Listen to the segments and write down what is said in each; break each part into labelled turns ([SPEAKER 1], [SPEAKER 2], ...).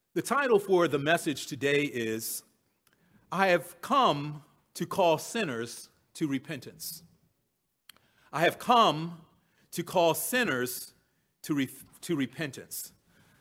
[SPEAKER 1] The title for the message today is, I have come to call sinners to repentance. I have come to call sinners to repentance.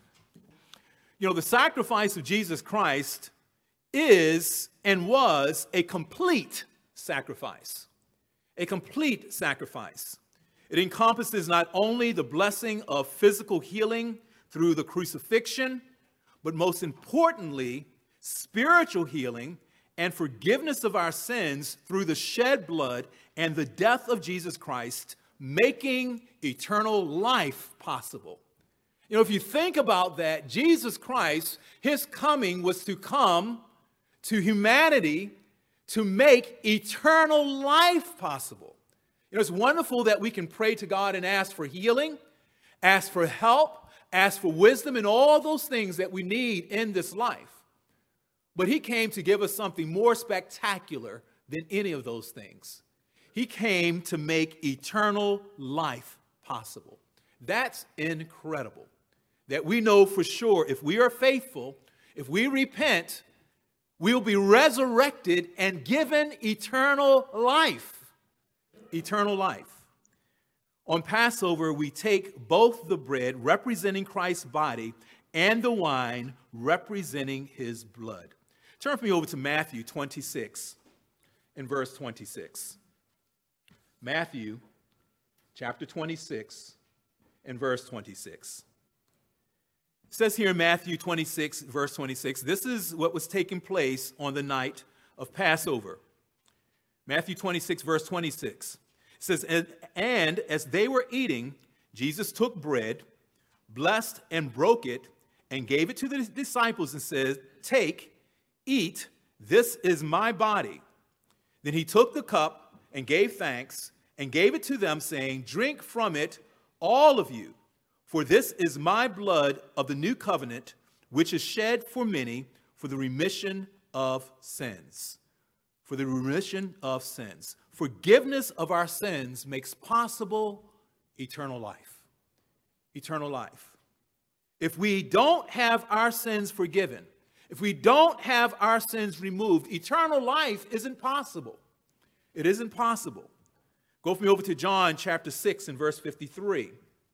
[SPEAKER 1] You know, the sacrifice of Jesus Christ is and was a complete sacrifice. A complete sacrifice. It encompasses not only the blessing of physical healing through the crucifixion, but most importantly, spiritual healing and forgiveness of our sins through the shed blood and the death of Jesus Christ, making eternal life possible. You know, if you think about that, Jesus Christ, his coming was to come to humanity to make eternal life possible. You know, it's wonderful that we can pray to God and ask for healing, ask for help, ask for wisdom, and all those things that we need in this life. But he came to give us something more spectacular than any of those things. He came to make eternal life possible. That's incredible. That we know for sure if we are faithful, if we repent, we'll be resurrected and given eternal life. Eternal life. On Passover, we take both the bread representing Christ's body and the wine representing his blood. Turn with me over to Matthew 26 and verse 26. Matthew chapter 26 and verse 26. It says here in Matthew 26, verse 26, this is what was taking place on the night of Passover. Matthew 26, verse 26. It says, and as they were eating, Jesus took bread, blessed and broke it, and gave it to the disciples and said, take, eat, this is my body. Then he took the cup and gave thanks and gave it to them, saying, drink from it, all of you, for this is my blood of the new covenant, which is shed for many for the remission of sins. For the remission of sins. Forgiveness of our sins makes possible eternal life. Eternal life. If we don't have our sins forgiven, if we don't have our sins removed, eternal life isn't possible. It isn't possible. Go with me over to John chapter 6 and verse 53.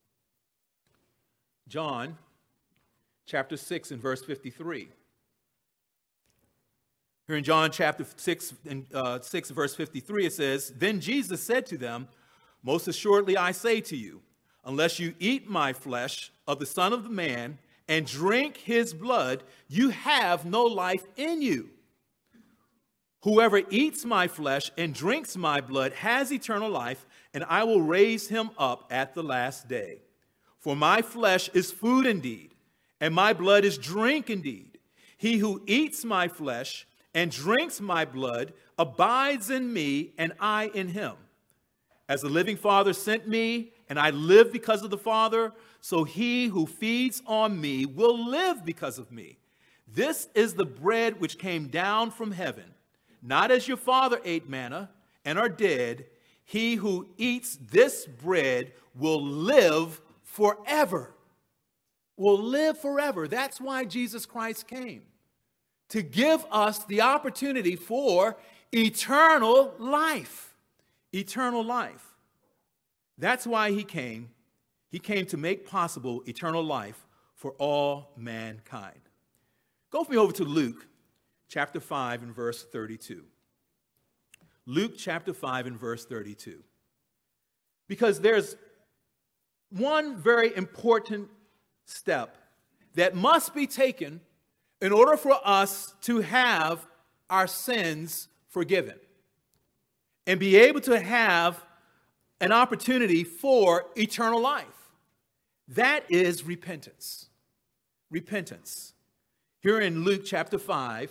[SPEAKER 1] John chapter 6 and verse 53. Here in John chapter 6 and 6 verse 53, it says, then Jesus said to them, most assuredly I say to you, unless you eat my flesh of the Son of the Man and drink his blood, you have no life in you. Whoever eats my flesh and drinks my blood has eternal life, and I will raise him up at the last day. For my flesh is food indeed, and my blood is drink indeed. He who eats my flesh and drinks my blood abides in me, and I in him. As the living Father sent me, and I live because of the Father, so he who feeds on me will live because of me. This is the bread which came down from heaven, not as your father ate manna and are dead. He who eats this bread will live forever. Will live forever. That's why Jesus Christ came. To give us the opportunity for eternal life. Eternal life. That's why he came. He came to make possible eternal life for all mankind. Go with me over to Luke chapter 5 and verse 32. Luke chapter 5 and verse 32. Because there's one very important step that must be taken in order for us to have our sins forgiven and be able to have an opportunity for eternal life. That is repentance. Repentance. Here in Luke chapter 5,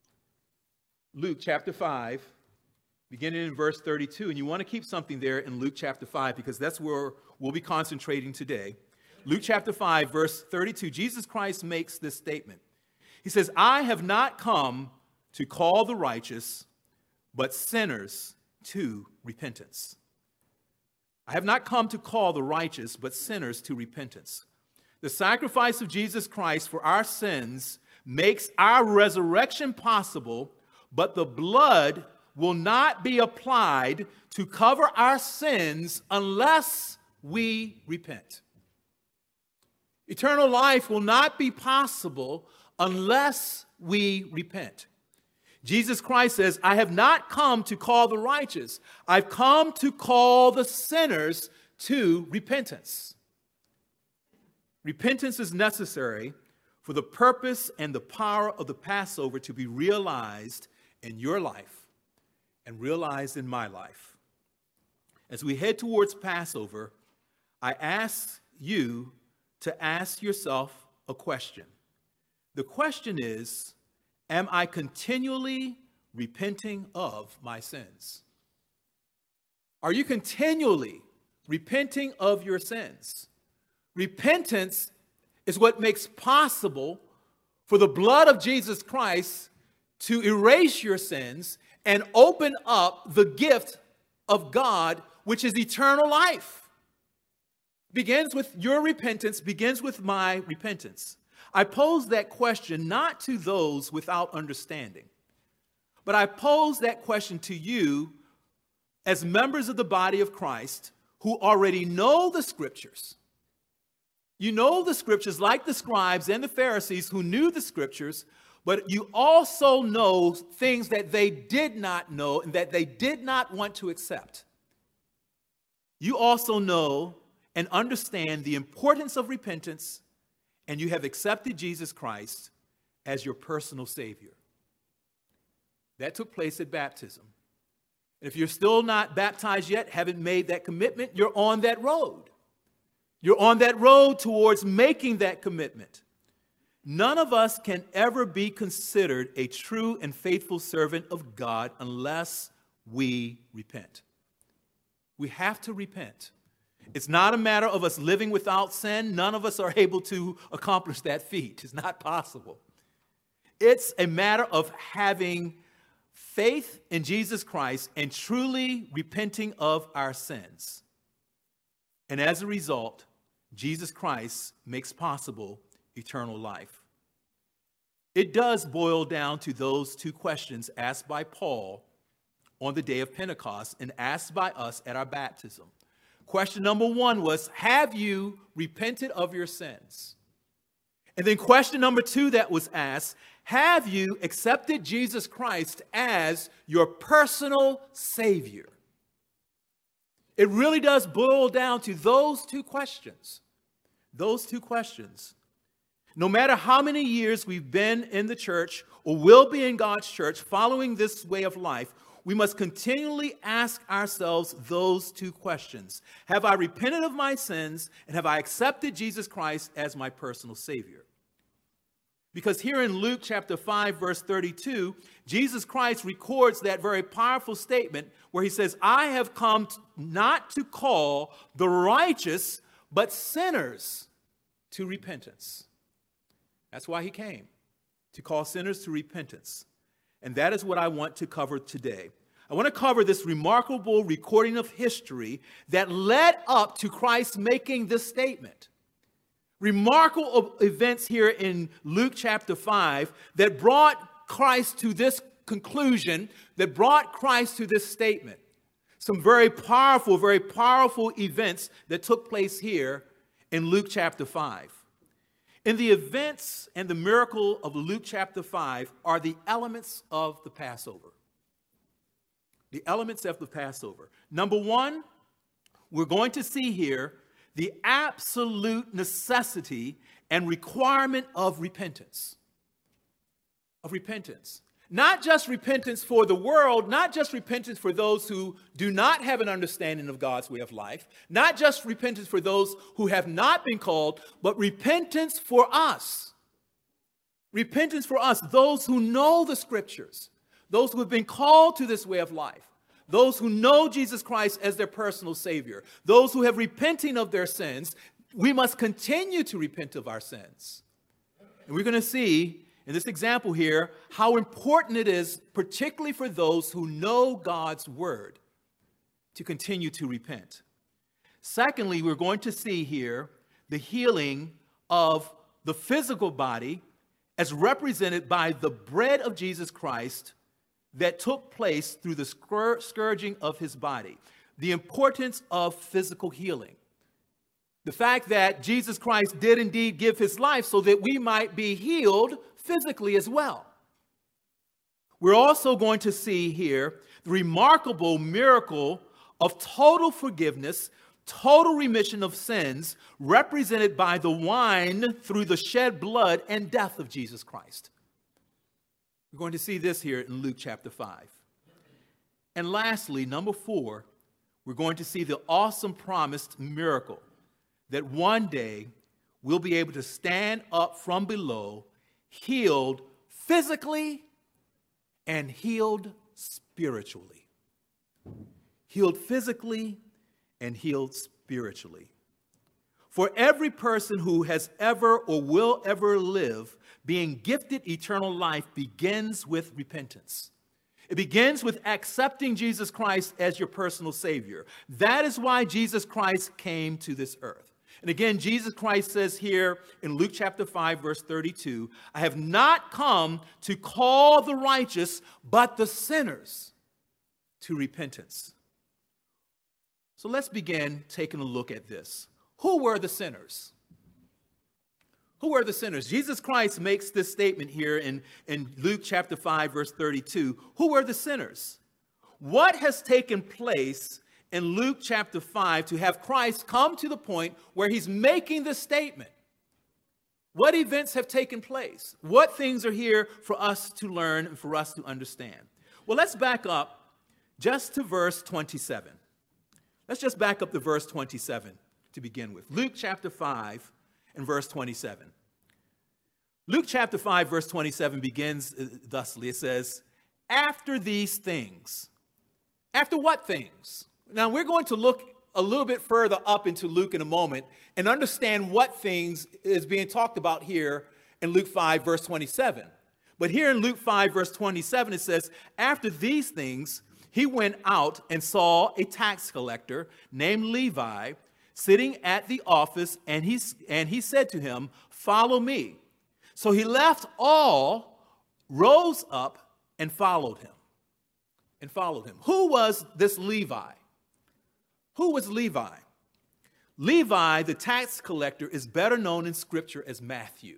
[SPEAKER 1] beginning in verse 32, and you want to keep something there in Luke chapter 5 because that's where we'll be concentrating today. Luke chapter 5, verse 32, Jesus Christ makes this statement. He says, I have not come to call the righteous, but sinners to repentance. I have not come to call the righteous, but sinners to repentance. The sacrifice of Jesus Christ for our sins makes our resurrection possible, but the blood will not be applied to cover our sins unless we repent. Eternal life will not be possible unless we repent. Jesus Christ says, I have not come to call the righteous. I've come to call the sinners to repentance. Repentance is necessary for the purpose and the power of the Passover to be realized in your life and realized in my life. As we head towards Passover, I ask you to ask yourself a question. The question is, am I continually repenting of my sins? Are you continually repenting of your sins? Repentance is what makes possible for the blood of Jesus Christ to erase your sins and open up the gift of God, which is eternal life. Begins with your repentance, begins with my repentance. I pose that question not to those without understanding, but I pose that question to you as members of the body of Christ who already know the scriptures. You know the scriptures like the scribes and the Pharisees who knew the scriptures, but you also know things that they did not know and that they did not want to accept. You also know and understand the importance of repentance, and you have accepted Jesus Christ as your personal Savior. That took place at baptism. And if you're still not baptized yet, haven't made that commitment, you're on that road. You're on that road towards making that commitment. None of us can ever be considered a true and faithful servant of God unless we repent. We have to repent. It's not a matter of us living without sin. None of us are able to accomplish that feat. It's not possible. It's a matter of having faith in Jesus Christ and truly repenting of our sins. And as a result, Jesus Christ makes possible eternal life. It does boil down to those two questions asked by Paul on the day of Pentecost and asked by us at our baptism. Question number one was, have you repented of your sins? And then question number two that was asked, have you accepted Jesus Christ as your personal Savior? It really does boil down to those two questions. Those two questions. No matter how many years we've been in the church or will be in God's church following this way of life, we must continually ask ourselves those two questions. Have I repented of my sins, and have I accepted Jesus Christ as my personal Savior? Because here in Luke chapter 5, verse 32, Jesus Christ records that very powerful statement where he says, I have come not to call the righteous, but sinners to repentance. That's why he came, to call sinners to repentance. And that is what I want to cover today. I want to cover this remarkable recording of history that led up to Christ making this statement. Remarkable events here in Luke chapter 5 that brought Christ to this conclusion, that brought Christ to this statement. Some very powerful events that took place here in Luke chapter 5. In the events and the miracle of Luke chapter 5 are the elements of the Passover. The elements of the Passover. Number one, we're going to see here the absolute necessity and requirement of repentance. Of repentance. Not just repentance for the world, not just repentance for those who do not have an understanding of God's way of life, not just repentance for those who have not been called, but repentance for us. Repentance for us, those who know the scriptures, those who have been called to this way of life, those who know Jesus Christ as their personal Savior, those who have repenting of their sins. We must continue to repent of our sins. And we're going to see in this example here how important it is, particularly for those who know God's word, to continue to repent. Secondly, we're going to see here the healing of the physical body as represented by the bread of Jesus Christ that took place through the scourging of his body. The importance of physical healing. The fact that Jesus Christ did indeed give his life so that we might be healed physically as well. We're also going to see here the remarkable miracle of total forgiveness, total remission of sins, represented by the wine through the shed blood and death of Jesus Christ. We're going to see this here in Luke chapter 5. And lastly, number 4, we're going to see the awesome promised miracle that one day we'll be able to stand up from below, healed physically and healed spiritually. Healed physically and healed spiritually. For every person who has ever or will ever live, being gifted eternal life begins with repentance. It begins with accepting Jesus Christ as your personal Savior. That is why Jesus Christ came to this earth. And again, Jesus Christ says here in Luke chapter 5, verse 32, I have not come to call the righteous, but the sinners to repentance. So let's begin taking a look at this. Who were the sinners? Who were the sinners? Jesus Christ makes this statement here in Luke chapter 5, verse 32. Who were the sinners? What has taken place in Luke chapter 5 to have Christ come to the point where he's making this statement? What events have taken place? What things are here for us to learn and for us to understand? Well, let's back up just to verse 27. Let's just back up to verse 27 to begin with. Luke chapter 5 and verse 27. Luke chapter 5, verse 27 begins thusly. It says, after these things. After what things? Now, we're going to look a little bit further up into Luke in a moment and understand what things is being talked about here in Luke 5, verse 27. But here in Luke 5, verse 27, it says, after these things, he went out and saw a tax collector named Levi sitting at the office, and he said to him, follow me. So he left all, rose up, and followed him. Who was this Levi? Who was Levi? Levi, the tax collector, is better known in Scripture as Matthew.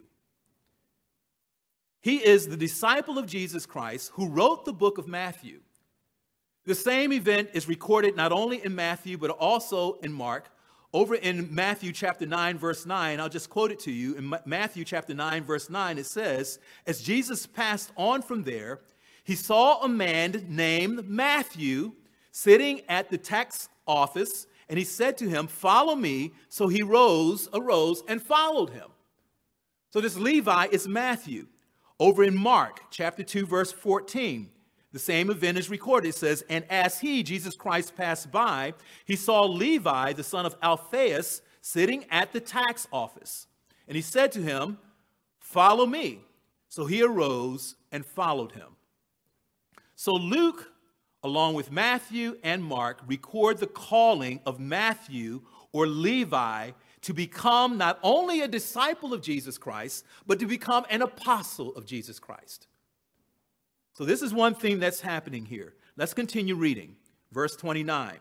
[SPEAKER 1] He is the disciple of Jesus Christ who wrote the book of Matthew. The same event is recorded not only in Matthew, but also in Mark. Over in Matthew chapter 9, verse 9, I'll just quote it to you. In Matthew chapter 9, verse 9, it says, as Jesus passed on from there, he saw a man named Matthew sitting at the tax office, and he said to him, follow me. So he arose and followed him. So this Levi is Matthew. Over in Mark chapter 2, verse 14, the same event is recorded. It says, and as he, Jesus Christ, passed by, he saw Levi, the son of Alphaeus, sitting at the tax office. And he said to him, follow me. So he arose and followed him. So Luke, along with Matthew and Mark, record the calling of Matthew or Levi to become not only a disciple of Jesus Christ, but to become an apostle of Jesus Christ. So this is one thing that's happening here. Let's continue reading. Verse 29.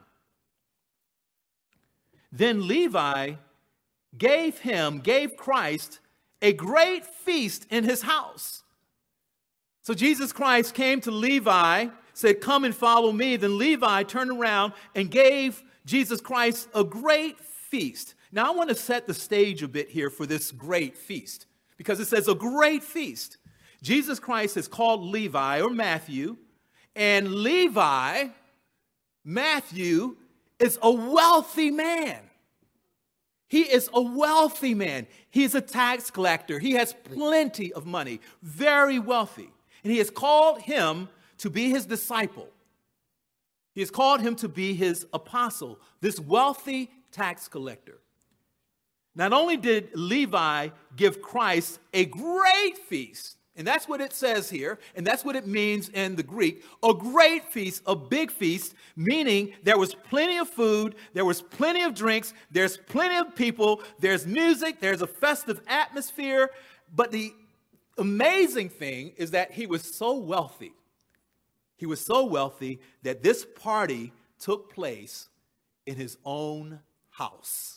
[SPEAKER 1] Then Levi gave Christ a great feast in his house. So Jesus Christ came to Levi, said, come and follow me. Then Levi turned around and gave Jesus Christ a great feast. Now I want to set the stage a bit here for this great feast, because it says a great feast. Jesus Christ has called Levi or Matthew, and Levi, Matthew, is a wealthy man. He is a wealthy man. He's a tax collector. He has plenty of money, very wealthy. And he has called him to be his disciple. He has called him to be his apostle, this wealthy tax collector. Not only did Levi give Christ a great feast, and that's what it says here, and that's what it means in the Greek, a great feast, a big feast, meaning there was plenty of food, there was plenty of drinks, there's plenty of people, there's music, there's a festive atmosphere, but the amazing thing is that he was so wealthy. He was so wealthy that this party took place in his own house.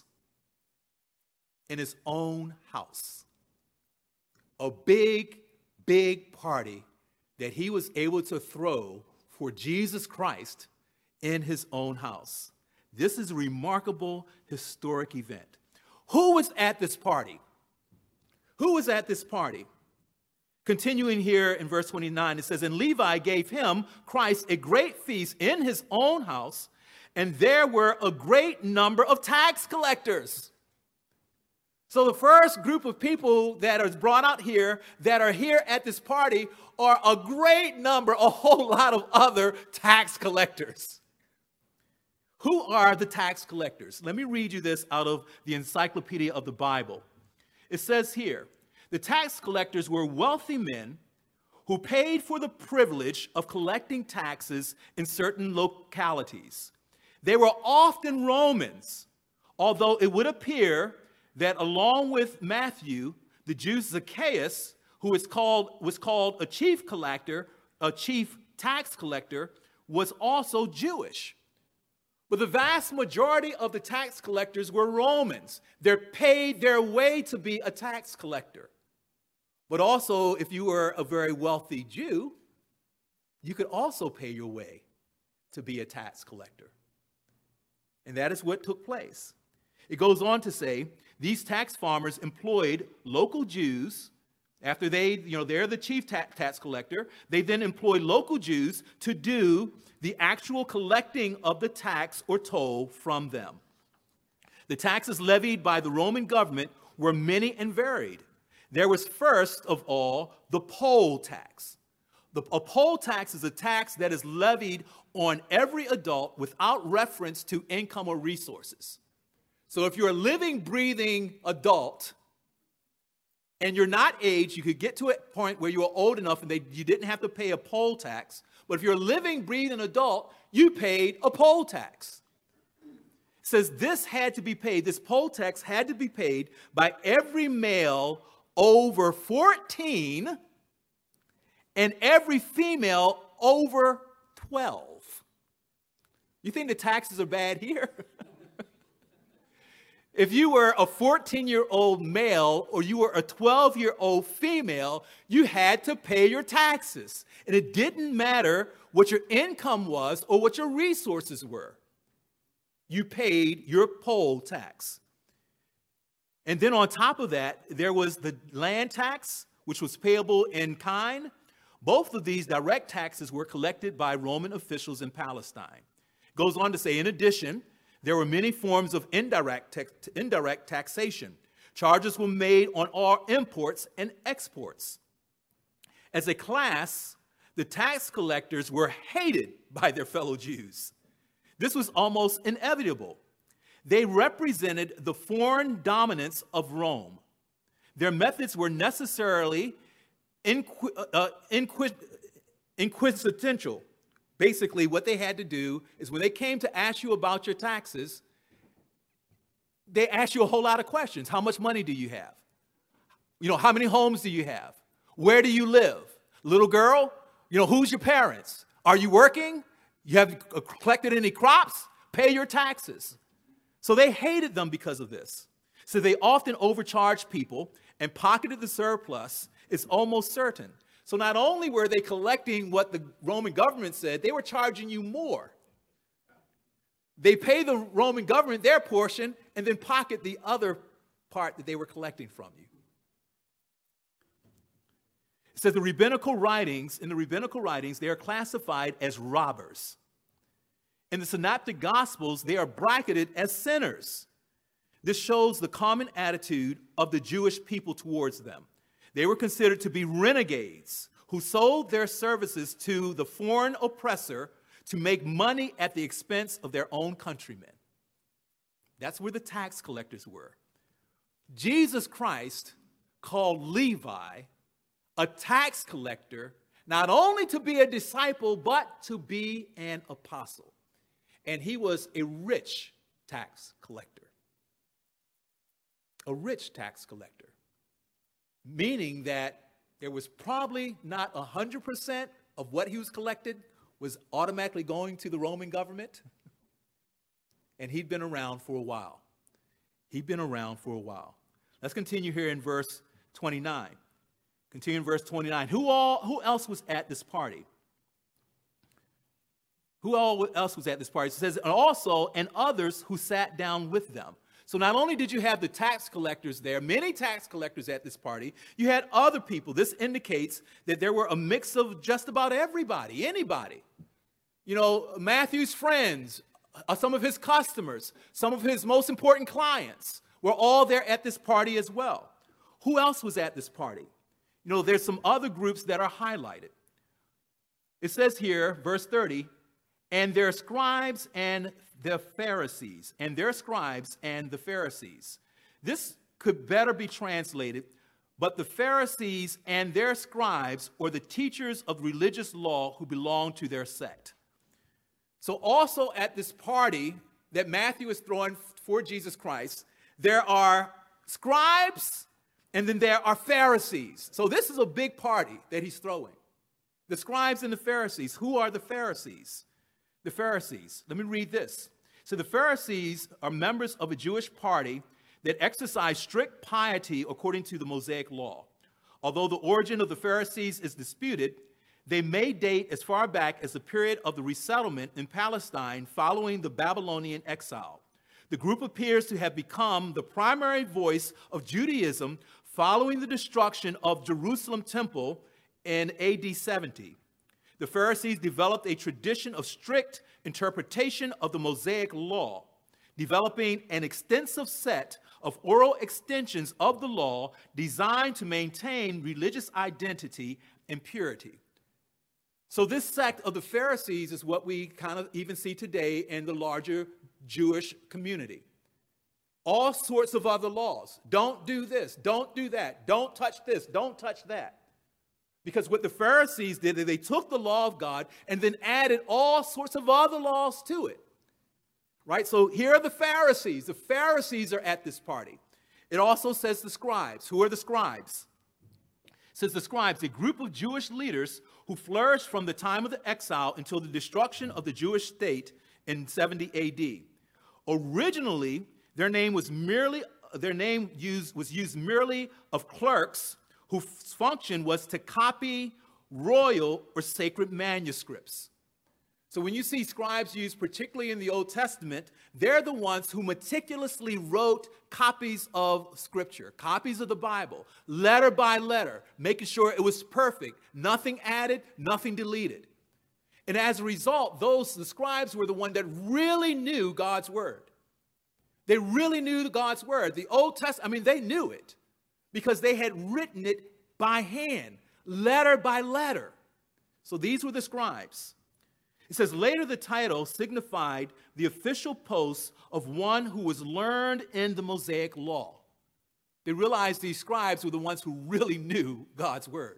[SPEAKER 1] In his own house. A big, big party that he was able to throw for Jesus Christ in his own house. This is a remarkable historic event. Who was at this party? Who was at this party? Continuing here in verse 29, it says, and Levi gave him, Christ, a great feast in his own house, and there were a great number of tax collectors. So the first group of people that are brought out here, that are here at this party, are a great number, a whole lot of other tax collectors. Who are the tax collectors? Let me read you this out of the Encyclopedia of the Bible. It says here, the tax collectors were wealthy men who paid for the privilege of collecting taxes in certain localities. They were often Romans, although it would appear that along with Matthew, the Jew Zacchaeus, who was called a chief collector, a chief tax collector, was also Jewish. But the vast majority of the tax collectors were Romans. They paid their way to be a tax collector. But also, if you were a very wealthy Jew, you could also pay your way to be a tax collector. And that is what took place. It goes on to say, these tax farmers employed local Jews. After they're the chief tax collector, they then employed local Jews to do the actual collecting of the tax or toll from them. The taxes levied by the Roman government were many and varied. There was first of all the poll tax. A poll tax is a tax that is levied on every adult without reference to income or resources. So if you're a living, breathing adult and you're not aged, you could get to a point where you are old enough and you didn't have to pay a poll tax. But if you're a living, breathing adult, you paid a poll tax. It says this had to be paid, this poll tax had to be paid by every male over 14 and every female over 12. You think the taxes are bad here? If you were a 14-year-old male or you were a 12-year-old female, you had to pay your taxes. And it didn't matter what your income was or what your resources were. You paid your poll tax. And then on top of that, there was the land tax, which was payable in kind. Both of these direct taxes were collected by Roman officials in Palestine. It goes on to say, in addition, there were many forms of indirect taxation. Charges were made on all imports and exports. As a class, the tax collectors were hated by their fellow Jews. This was almost inevitable. They represented the foreign dominance of Rome. Their methods were necessarily inquisitorial. Basically, what they had to do is when they came to ask you about your taxes, they asked you a whole lot of questions. How much money do you have? How many homes do you have? Where do you live? Little girl, who's your parents? Are you working? You have collected any crops? Pay your taxes. So they hated them because of this. So they often overcharged people and pocketed the surplus, it's almost certain. So not only were they collecting what the Roman government said, they were charging you more. They pay the Roman government their portion and then pocket the other part that they were collecting from you. It says in the rabbinical writings, they are classified as robbers. In the synoptic gospels, they are bracketed as sinners. This shows the common attitude of the Jewish people towards them. They were considered to be renegades who sold their services to the foreign oppressor to make money at the expense of their own countrymen. That's where the tax collectors were. Jesus Christ called Levi a tax collector, not only to be a disciple, but to be an apostle. And he was a rich tax collector. A rich tax collector. Meaning that there was probably not 100% of what he was collected was automatically going to the Roman government. And he'd been around for a while. He'd been around for a while. Let's continue here in verse 29. Continue in verse 29. Who else was at this party? Who else was at this party? It says, and others who sat down with them. So not only did you have the tax collectors there, many tax collectors at this party, you had other people. This indicates that there were a mix of just about everybody, anybody. You know, Matthew's friends, some of his customers, some of his most important clients were all there at this party as well. Who else was at this party? You know, there's some other groups that are highlighted. It says here, verse 30, and their scribes and the Pharisees, and their scribes and the Pharisees. This could better be translated, but the Pharisees and their scribes, or the teachers of religious law who belong to their sect. So also at this party that Matthew is throwing for Jesus Christ, there are scribes and then there are Pharisees. So this is a big party that he's throwing. The scribes and the Pharisees. Who are the Pharisees? The Pharisees. Let me read this. So the Pharisees are members of a Jewish party that exercise strict piety according to the Mosaic law. Although the origin of the Pharisees is disputed, they may date as far back as the period of the resettlement in Palestine following the Babylonian exile. The group appears to have become the primary voice of Judaism following the destruction of Jerusalem temple in AD 70. The Pharisees developed a tradition of strict interpretation of the Mosaic law, developing an extensive set of oral extensions of the law designed to maintain religious identity and purity. So this sect of the Pharisees is what we kind of even see today in the larger Jewish community. All sorts of other laws. Don't do this, don't do that, don't touch this, don't touch that. Because what the Pharisees did is they took the law of God and then added all sorts of other laws to it. Right? So here are the Pharisees. The Pharisees are at this party. It also says the scribes. Who are the scribes? It says the scribes, a group of Jewish leaders who flourished from the time of the exile until the destruction of the Jewish state in 70 AD. Originally, their name was used merely of clerks whose function was to copy royal or sacred manuscripts. So when you see scribes used, particularly in the Old Testament, they're the ones who meticulously wrote copies of Scripture, copies of the Bible, letter by letter, making sure it was perfect, nothing added, nothing deleted. And as a result, the scribes were the one that really knew God's word. They really knew God's word. The Old Testament, they knew it, because they had written it by hand, letter by letter. So these were the scribes. It says, later the title signified the official post of one who was learned in the Mosaic law. They realized these scribes were the ones who really knew God's word.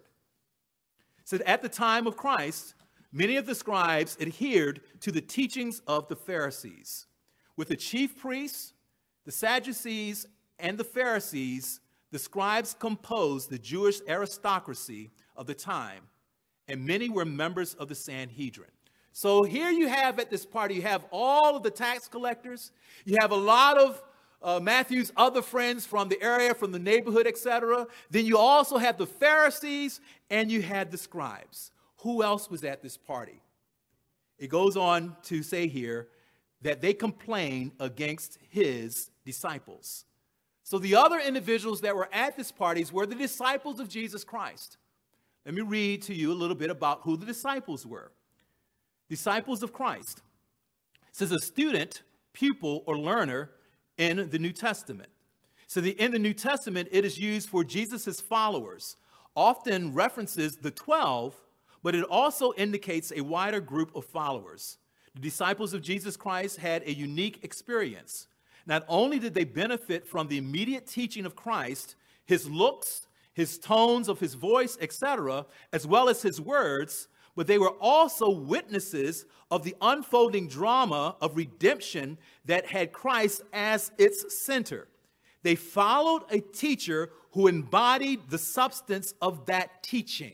[SPEAKER 1] It said at the time of Christ, many of the scribes adhered to the teachings of the Pharisees. With the chief priests, the Sadducees, and the Pharisees, the scribes composed the Jewish aristocracy of the time, and many were members of the Sanhedrin. So here you have at this party, you have all of the tax collectors, you have a lot of Matthew's other friends from the area, from the neighborhood, etc. Then you also have the Pharisees, and you had the scribes. Who else was at this party? It goes on to say here that they complained against his disciples. So the other individuals that were at this party were the disciples of Jesus Christ. Let me read to you a little bit about who the disciples were. Disciples of Christ. It says a student, pupil, or learner in the New Testament. So in the New Testament, it is used for Jesus' followers, often references the 12, but it also indicates a wider group of followers. The disciples of Jesus Christ had a unique experience. Not only did they benefit from the immediate teaching of Christ, his looks, his tones of his voice, etc., as well as his words, but they were also witnesses of the unfolding drama of redemption that had Christ as its center. They followed a teacher who embodied the substance of that teaching.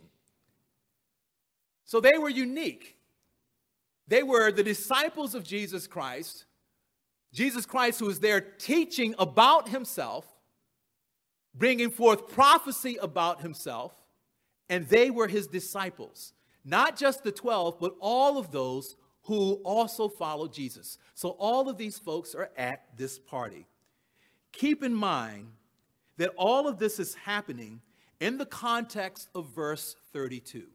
[SPEAKER 1] So they were unique. They were the disciples of Jesus Christ who was there teaching about himself, bringing forth prophecy about himself, and they were his disciples. Not just the 12, but all of those who also followed Jesus. So all of these folks are at this party. Keep in mind that all of this is happening in the context of verse 32.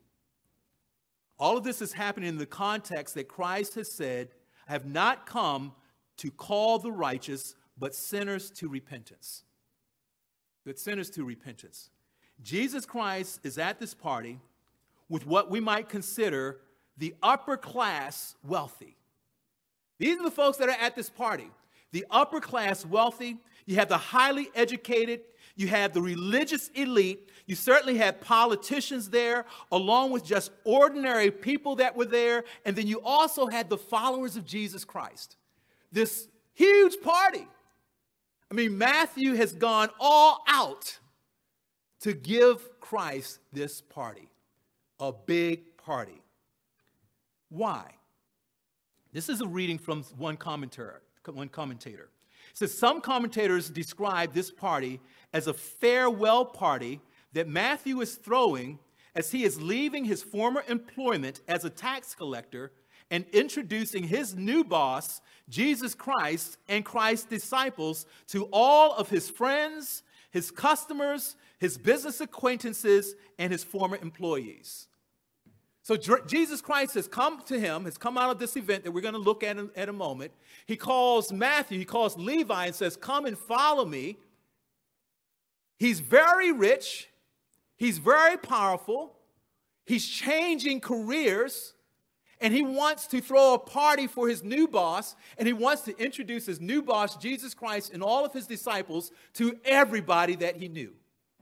[SPEAKER 1] All of this is happening in the context that Christ has said, I have not come to call the righteous, but sinners to repentance. But sinners to repentance. Jesus Christ is at this party with what we might consider the upper class wealthy. These are the folks that are at this party. The upper class wealthy. You have the highly educated. You have the religious elite. You certainly had politicians there, along with just ordinary people that were there. And then you also had the followers of Jesus Christ. This huge party. I mean, Matthew has gone all out to give Christ this party, a big party. Why? This is a reading from one commentator. It says, some commentators describe this party as a farewell party that Matthew is throwing as he is leaving his former employment as a tax collector and introducing his new boss, Jesus Christ, and Christ's disciples to all of his friends, his customers, his business acquaintances, and his former employees. So Jesus Christ has come to him, has come out of this event that we're going to look at in a moment. He calls Matthew, he calls Levi and says, come and follow me. He's very rich. He's very powerful. He's changing careers. And he wants to throw a party for his new boss. And he wants to introduce his new boss, Jesus Christ, and all of his disciples to everybody that he knew.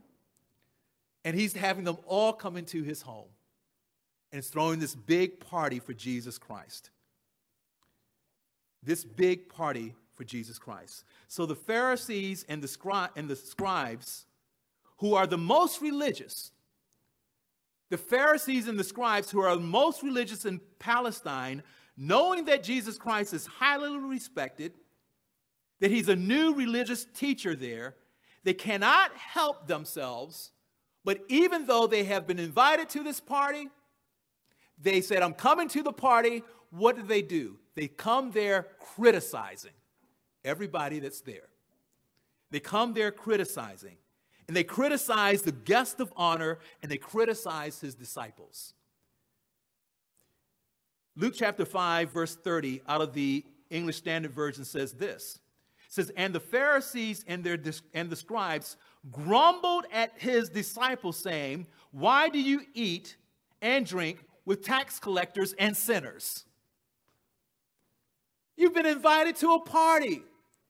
[SPEAKER 1] And he's having them all come into his home. And it's throwing this big party for Jesus Christ. This big party for Jesus Christ. So the Pharisees and the scribes, who are the most religious, the Pharisees and the scribes who are the most religious in Palestine, knowing that Jesus Christ is highly respected, that he's a new religious teacher there, they cannot help themselves, but even though they have been invited to this party, they said, I'm coming to the party. What do? They come there criticizing everybody that's there. They come there criticizing. And they criticize the guest of honor, and they criticize his disciples. Luke chapter 5, verse 30, out of the English Standard Version says this. It says, and the Pharisees and the scribes grumbled at his disciples, saying, why do you eat and drink with tax collectors and sinners? You've been invited to a party.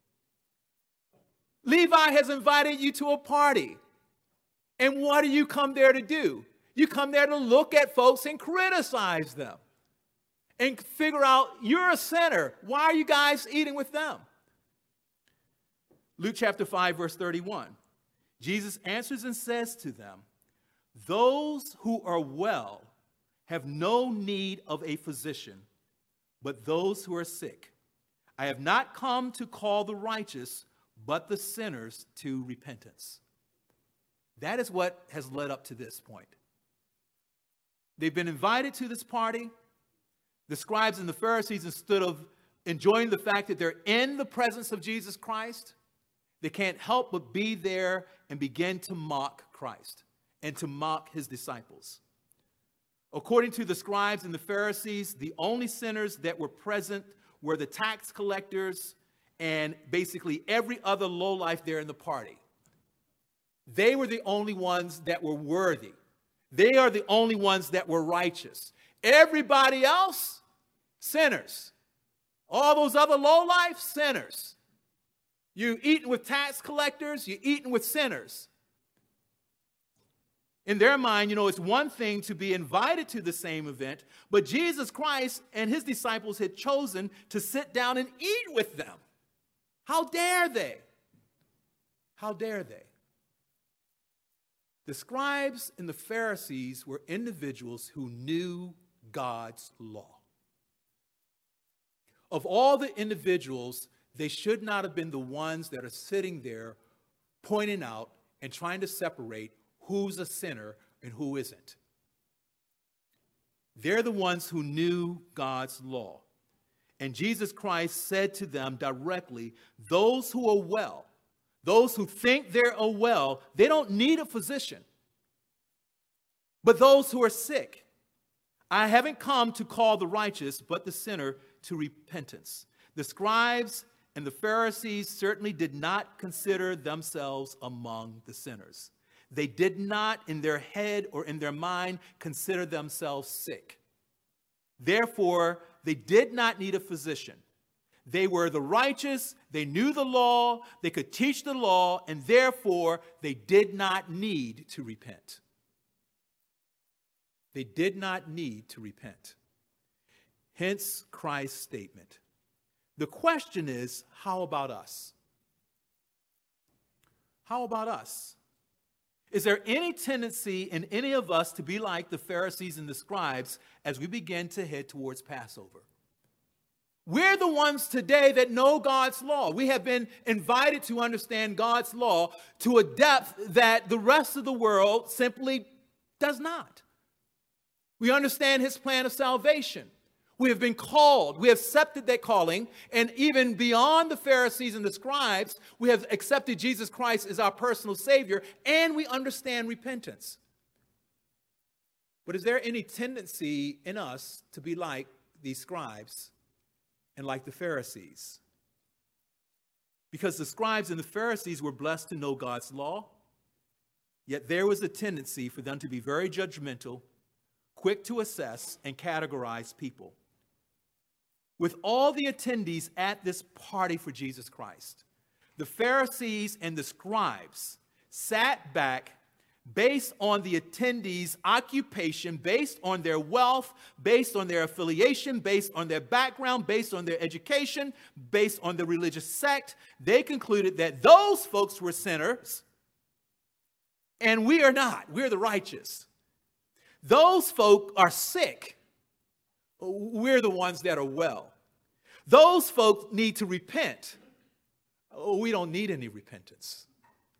[SPEAKER 1] Levi has invited you to a party. And what do you come there to do? You come there to look at folks and criticize them and figure out, you're a sinner. Why are you guys eating with them? Luke chapter 5, verse 31. Jesus answers and says to them, those who are well have no need of a physician, but those who are sick. I have not come to call the righteous, but the sinners to repentance. That is what has led up to this point. They've been invited to this party. The scribes and the Pharisees, instead of enjoying the fact that they're in the presence of Jesus Christ, they can't help but be there and begin to mock Christ and to mock his disciples. According to the scribes and the Pharisees, the only sinners that were present were the tax collectors and basically every other lowlife there in the party. They were the only ones that were worthy. They are the only ones that were righteous. Everybody else, sinners. All those other lowlife, sinners. You eating with tax collectors, you eating with sinners. In their mind, it's one thing to be invited to the same event, but Jesus Christ and his disciples had chosen to sit down and eat with them. How dare they? How dare they? The scribes and the Pharisees were individuals who knew God's law. Of all the individuals, they should not have been the ones that are sitting there pointing out and trying to separate who's a sinner and who isn't. They're the ones who knew God's law. And Jesus Christ said to them directly, those who are well, those who think they're well, they don't need a physician. But those who are sick, I haven't come to call the righteous, but the sinner to repentance. The scribes and the Pharisees certainly did not consider themselves among the sinners. They did not, in their head or in their mind, consider themselves sick. Therefore, they did not need a physician. They were the righteous, they knew the law, they could teach the law, and therefore, they did not need to repent. They did not need to repent. Hence Christ's statement. The question is, how about us? How about us? Is there any tendency in any of us to be like the Pharisees and the scribes as we begin to head towards Passover? We're the ones today that know God's law. We have been invited to understand God's law to a depth that the rest of the world simply does not. We understand his plan of salvation. We have been called. We have accepted that calling. And even beyond the Pharisees and the scribes, we have accepted Jesus Christ as our personal Savior, and we understand repentance. But is there any tendency in us to be like these scribes and like the Pharisees? Because the scribes and the Pharisees were blessed to know God's law, yet there was a tendency for them to be very judgmental, quick to assess and categorize people. With all the attendees at this party for Jesus Christ, the Pharisees and the scribes sat back based on the attendees' occupation, based on their wealth, based on their affiliation, based on their background, based on their education, based on the religious sect. They concluded that those folks were sinners, and we are not. We're the righteous. Those folk are sick. We're the ones that are well. Those folk need to repent. We don't need any repentance.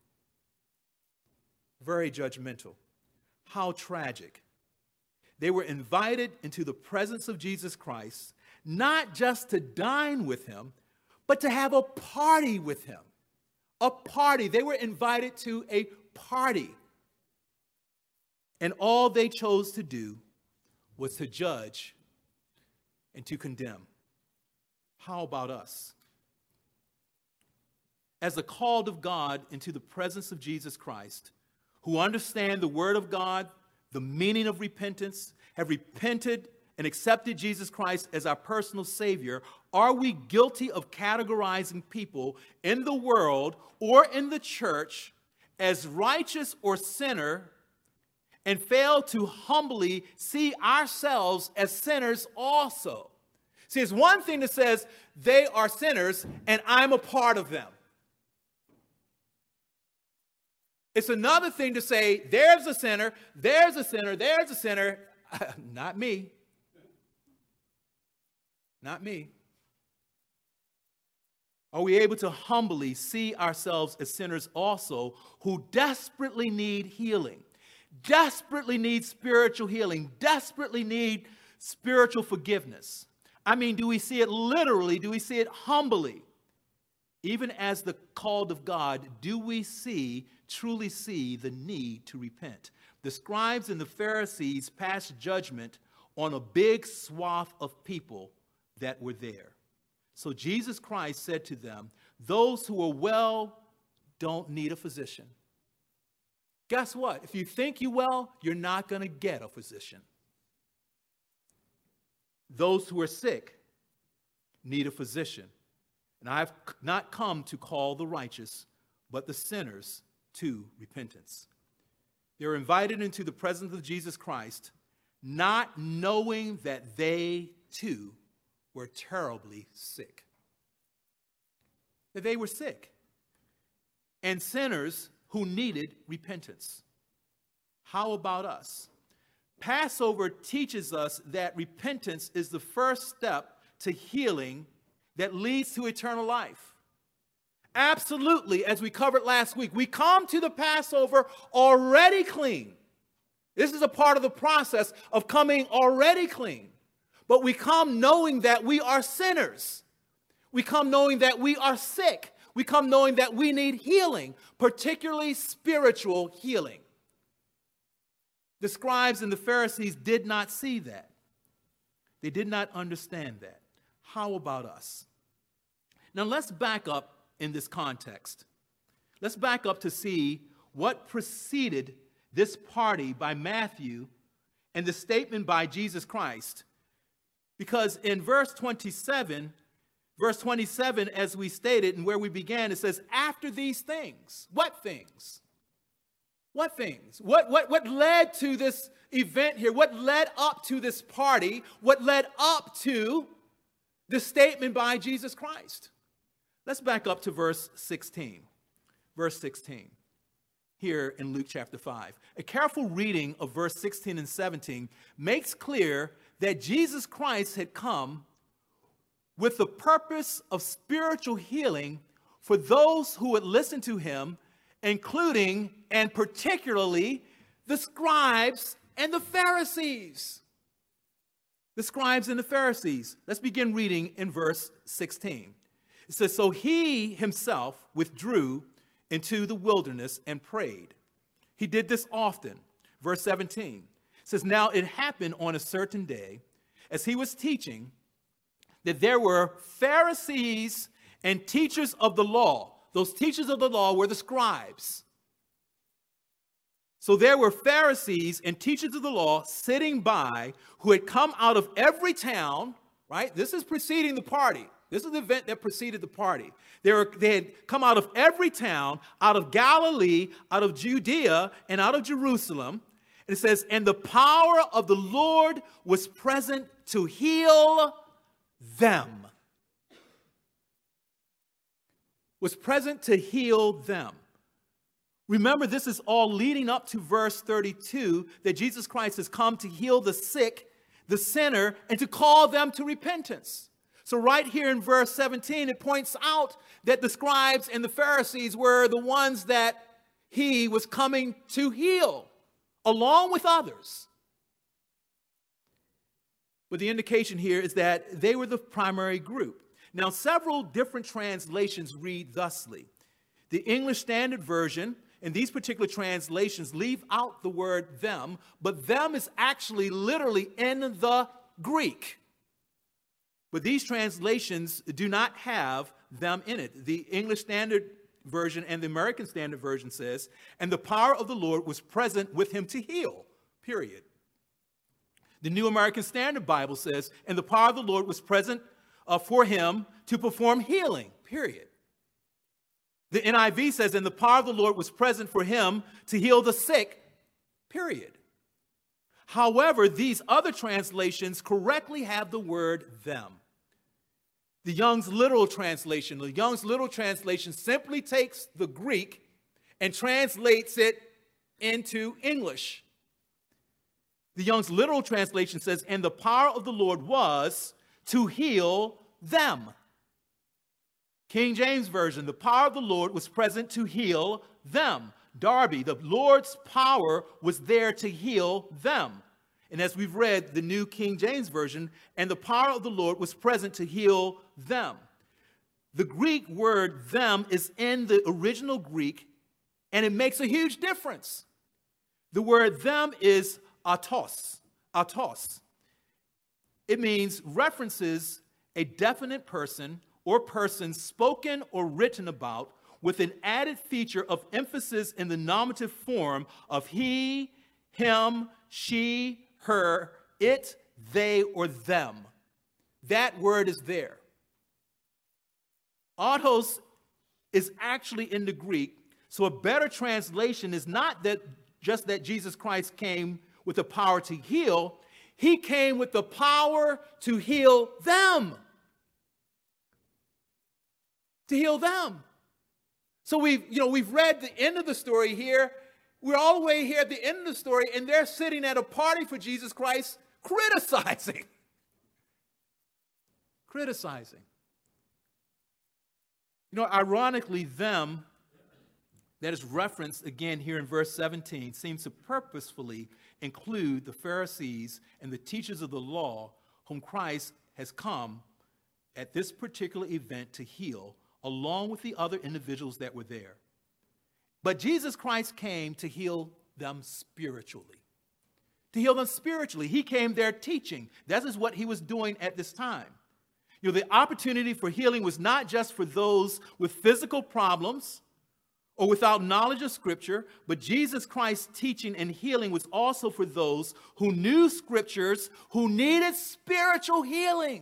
[SPEAKER 1] Very judgmental. How tragic. They were invited into the presence of Jesus Christ, not just to dine with him, but to have a party with him. A party. They were invited to a party. And all they chose to do was to judge and to condemn. How about us? As the called of God into the presence of Jesus Christ, who understand the word of God, the meaning of repentance, have repented and accepted Jesus Christ as our personal Savior, are we guilty of categorizing people in the world or in the church as righteous or sinner and fail to humbly see ourselves as sinners also? See, it's one thing that says they are sinners and I'm a part of them. It's another thing to say, there's a sinner, there's a sinner, there's a sinner. Not me. Not me. Are we able to humbly see ourselves as sinners also who desperately need healing, desperately need spiritual healing, desperately need spiritual forgiveness? I mean, do we see it literally? Do we see it humbly? Even as the called of God, do we truly see the need to repent? The scribes and the Pharisees passed judgment on a big swath of people that were there. So Jesus Christ said to them, those who are well don't need a physician. Guess what? If you think you're well, you're not going to get a physician. Those who are sick need a physician. And I have not come to call the righteous, but the sinners to repentance. They were invited into the presence of Jesus Christ, not knowing that they too were terribly sick. That they were sick. and sinners who needed repentance. How about us? Passover teaches us that repentance is the first step to healing that leads to eternal life. Absolutely, as we covered last week, we come to the Passover already clean. This is a part of the process of coming already clean. But we come knowing that we are sinners. We come knowing that we are sick. We come knowing that we need healing, particularly spiritual healing. The scribes and the Pharisees did not see that. They did not understand that. How about us? Now let's back up in this context. Let's back up to see what preceded this party by Matthew and the statement by Jesus Christ. Because in verse 27, as we stated and where we began, it says, after these things. What things? What things? What led to this event here? What led up to this party? What led up to the statement by Jesus Christ? Let's back up to verse 16. Verse 16, here in Luke chapter 5. A careful reading of verse 16 and 17 makes clear that Jesus Christ had come with the purpose of spiritual healing for those who would listen to him, including and particularly the scribes and the Pharisees. The scribes and the Pharisees. Let's begin reading in verse 16. It says, so he himself withdrew into the wilderness and prayed. He did this often. Verse 17 says, now it happened on a certain day, as he was teaching, that there were Pharisees and teachers of the law. Those teachers of the law were the scribes. So there were Pharisees and teachers of the law sitting by who had come out of every town, right? This is preceding the party. This is the event that preceded the party. They had come out of every town, out of Galilee, out of Judea, and out of Jerusalem. And it says, and the power of the Lord was present to heal them. Was present to heal them. Remember, this is all leading up to verse 32, that Jesus Christ has come to heal the sick, the sinner, and to call them to repentance. So right here in verse 17, it points out that the scribes and the Pharisees were the ones that he was coming to heal, along with others. But the indication here is that they were the primary group. Now, several different translations read thusly. The English Standard Version and these particular translations leave out the word them, but them is actually literally in the Greek. But these translations do not have them in it. The English Standard Version and the American Standard Version says, and the power of the Lord was present with him to heal, period. The New American Standard Bible says, and the power of the Lord was present for him to perform healing, period. The NIV says, and the power of the Lord was present for him to heal the sick, period. However, these other translations correctly have the word them. The Young's Literal Translation simply takes the Greek and translates it into English. The Young's Literal Translation says, and the power of the Lord was to heal them. King James Version, the power of the Lord was present to heal them. Darby, the Lord's power was there to heal them. And as we've read the New King James Version, and the power of the Lord was present to heal them. The Greek word them is in the original Greek, and it makes a huge difference. The word them is autos. Autos. It means references a definite person or persons spoken or written about with an added feature of emphasis in the nominative form of he, him, she, her, it, they, or them. That word is there. Autos is actually in the Greek, so a better translation is not that just that Jesus Christ came with the power to heal. He came with the power to heal them. To heal them. So we've read the end of the story here. We're all the way here at the end of the story, and they're sitting at a party for Jesus Christ criticizing. Criticizing. Ironically, them that is referenced again here in verse 17 seems to purposefully include the Pharisees and the teachers of the law whom Christ has come at this particular event to heal, along with the other individuals that were there. But Jesus Christ came to heal them spiritually. To heal them spiritually. He came there teaching. That is what he was doing at this time. The opportunity for healing was not just for those with physical problems or without knowledge of Scripture, but Jesus Christ's teaching and healing was also for those who knew Scriptures, who needed spiritual healing.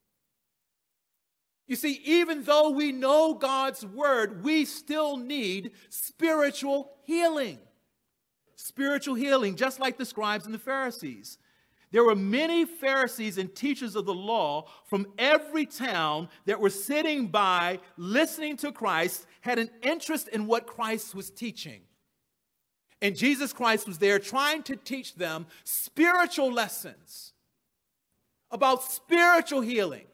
[SPEAKER 1] You see, even though we know God's word, we still need spiritual healing. Spiritual healing, just like the scribes and the Pharisees. There were many Pharisees and teachers of the law from every town that were sitting by, listening to Christ, had an interest in what Christ was teaching. And Jesus Christ was there trying to teach them spiritual lessons about spiritual healing.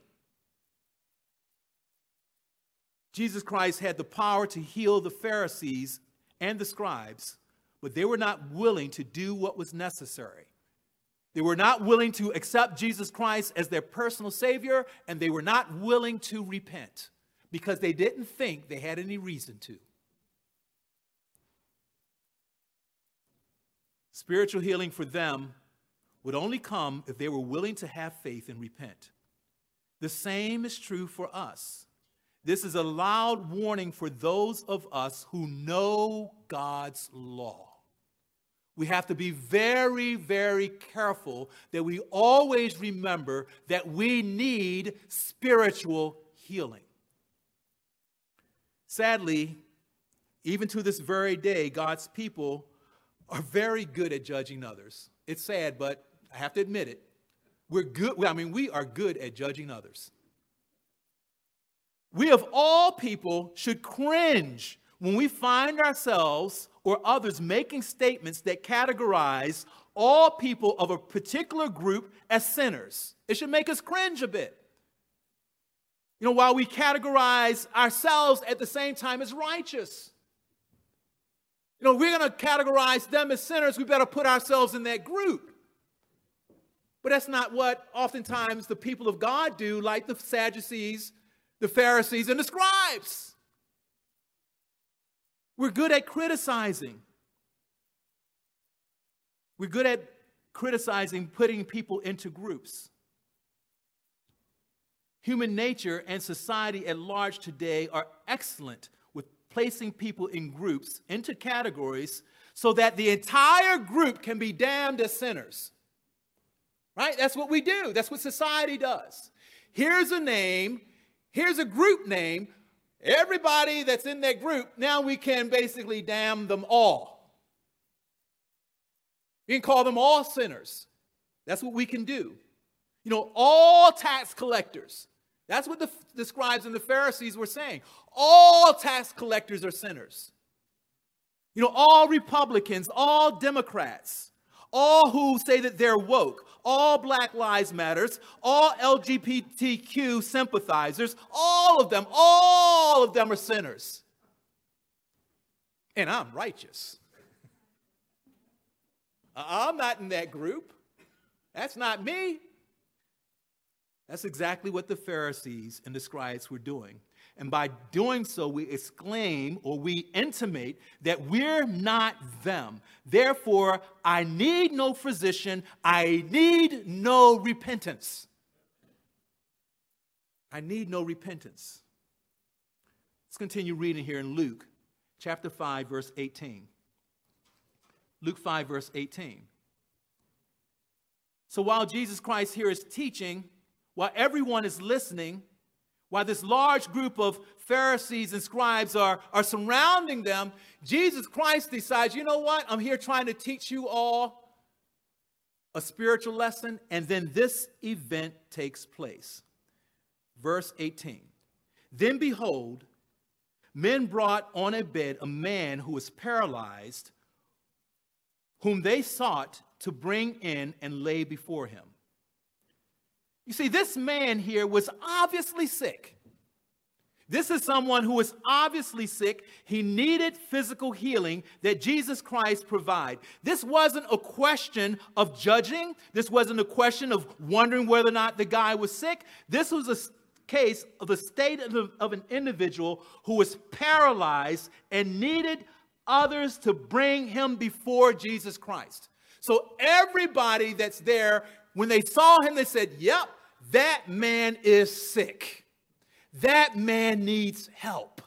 [SPEAKER 1] Jesus Christ had the power to heal the Pharisees and the scribes, but they were not willing to do what was necessary. They were not willing to accept Jesus Christ as their personal Savior, and they were not willing to repent because they didn't think they had any reason to. Spiritual healing for them would only come if they were willing to have faith and repent. The same is true for us. This is a loud warning for those of us who know God's law. We have to be very, very careful that we always remember that we need spiritual healing. Sadly, even to this very day, God's people are very good at judging others. It's sad, but I have to admit it. We are good at judging others. We of all people should cringe when we find ourselves or others making statements that categorize all people of a particular group as sinners. It should make us cringe a bit. While we categorize ourselves at the same time as righteous. We're going to categorize them as sinners, we better put ourselves in that group. But that's not what oftentimes the people of God do, like the Sadducees, the Pharisees, and the scribes. We're good at criticizing. We're good at criticizing, putting people into groups. Human nature and society at large today are excellent with placing people in groups, into categories, so that the entire group can be damned as sinners. Right? That's what we do. That's what society does. Here's a name. Here's a group name. Everybody that's in that group, now we can basically damn them all. We can call them all sinners. That's what we can do. All tax collectors. That's what the scribes and the Pharisees were saying. All tax collectors are sinners. All Republicans, all Democrats, all who say that they're woke, all Black Lives Matters, all LGBTQ sympathizers, all of them are sinners. And I'm righteous. I'm not in that group. That's not me. That's exactly what the Pharisees and the scribes were doing. And by doing so, we exclaim or we intimate that we're not them. Therefore, I need no physician. I need no repentance. I need no repentance. Let's continue reading here in Luke chapter 5, verse 18. Luke 5, verse 18. So while Jesus Christ here is teaching, while everyone is listening, while this large group of Pharisees and scribes are surrounding them, Jesus Christ decides, you know what? I'm here trying to teach you all a spiritual lesson. And then this event takes place. Verse 18. Then behold, men brought on a bed a man who was paralyzed, whom they sought to bring in and lay before him. You see, this man here was obviously sick. This is someone who was obviously sick. He needed physical healing that Jesus Christ provided. This wasn't a question of judging. This wasn't a question of wondering whether or not the guy was sick. This was a case of the state of an individual who was paralyzed and needed others to bring him before Jesus Christ. So everybody that's there, when they saw him, they said, yep, that man is sick. That man needs help.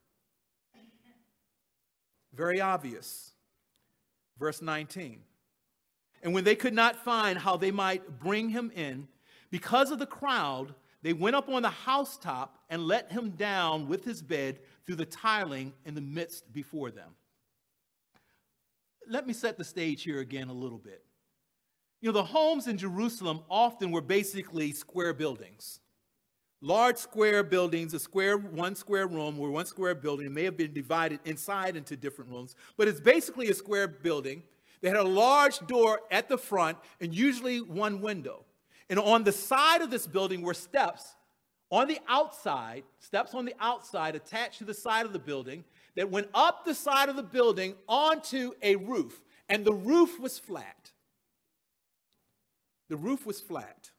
[SPEAKER 1] Very obvious. Verse 19. And when they could not find how they might bring him in, because of the crowd, they went up on the housetop and let him down with his bed through the tiling in the midst before them. Let me set the stage here again a little bit. You know, the homes in Jerusalem often were basically square buildings. Large square buildings, one square room or one square building. It may have been divided inside into different rooms, but it's basically a square building. They had a large door at the front and usually one window. And on the side of this building were steps on the outside attached to the side of the building that went up the side of the building onto a roof. And the roof was flat. The roof was flat.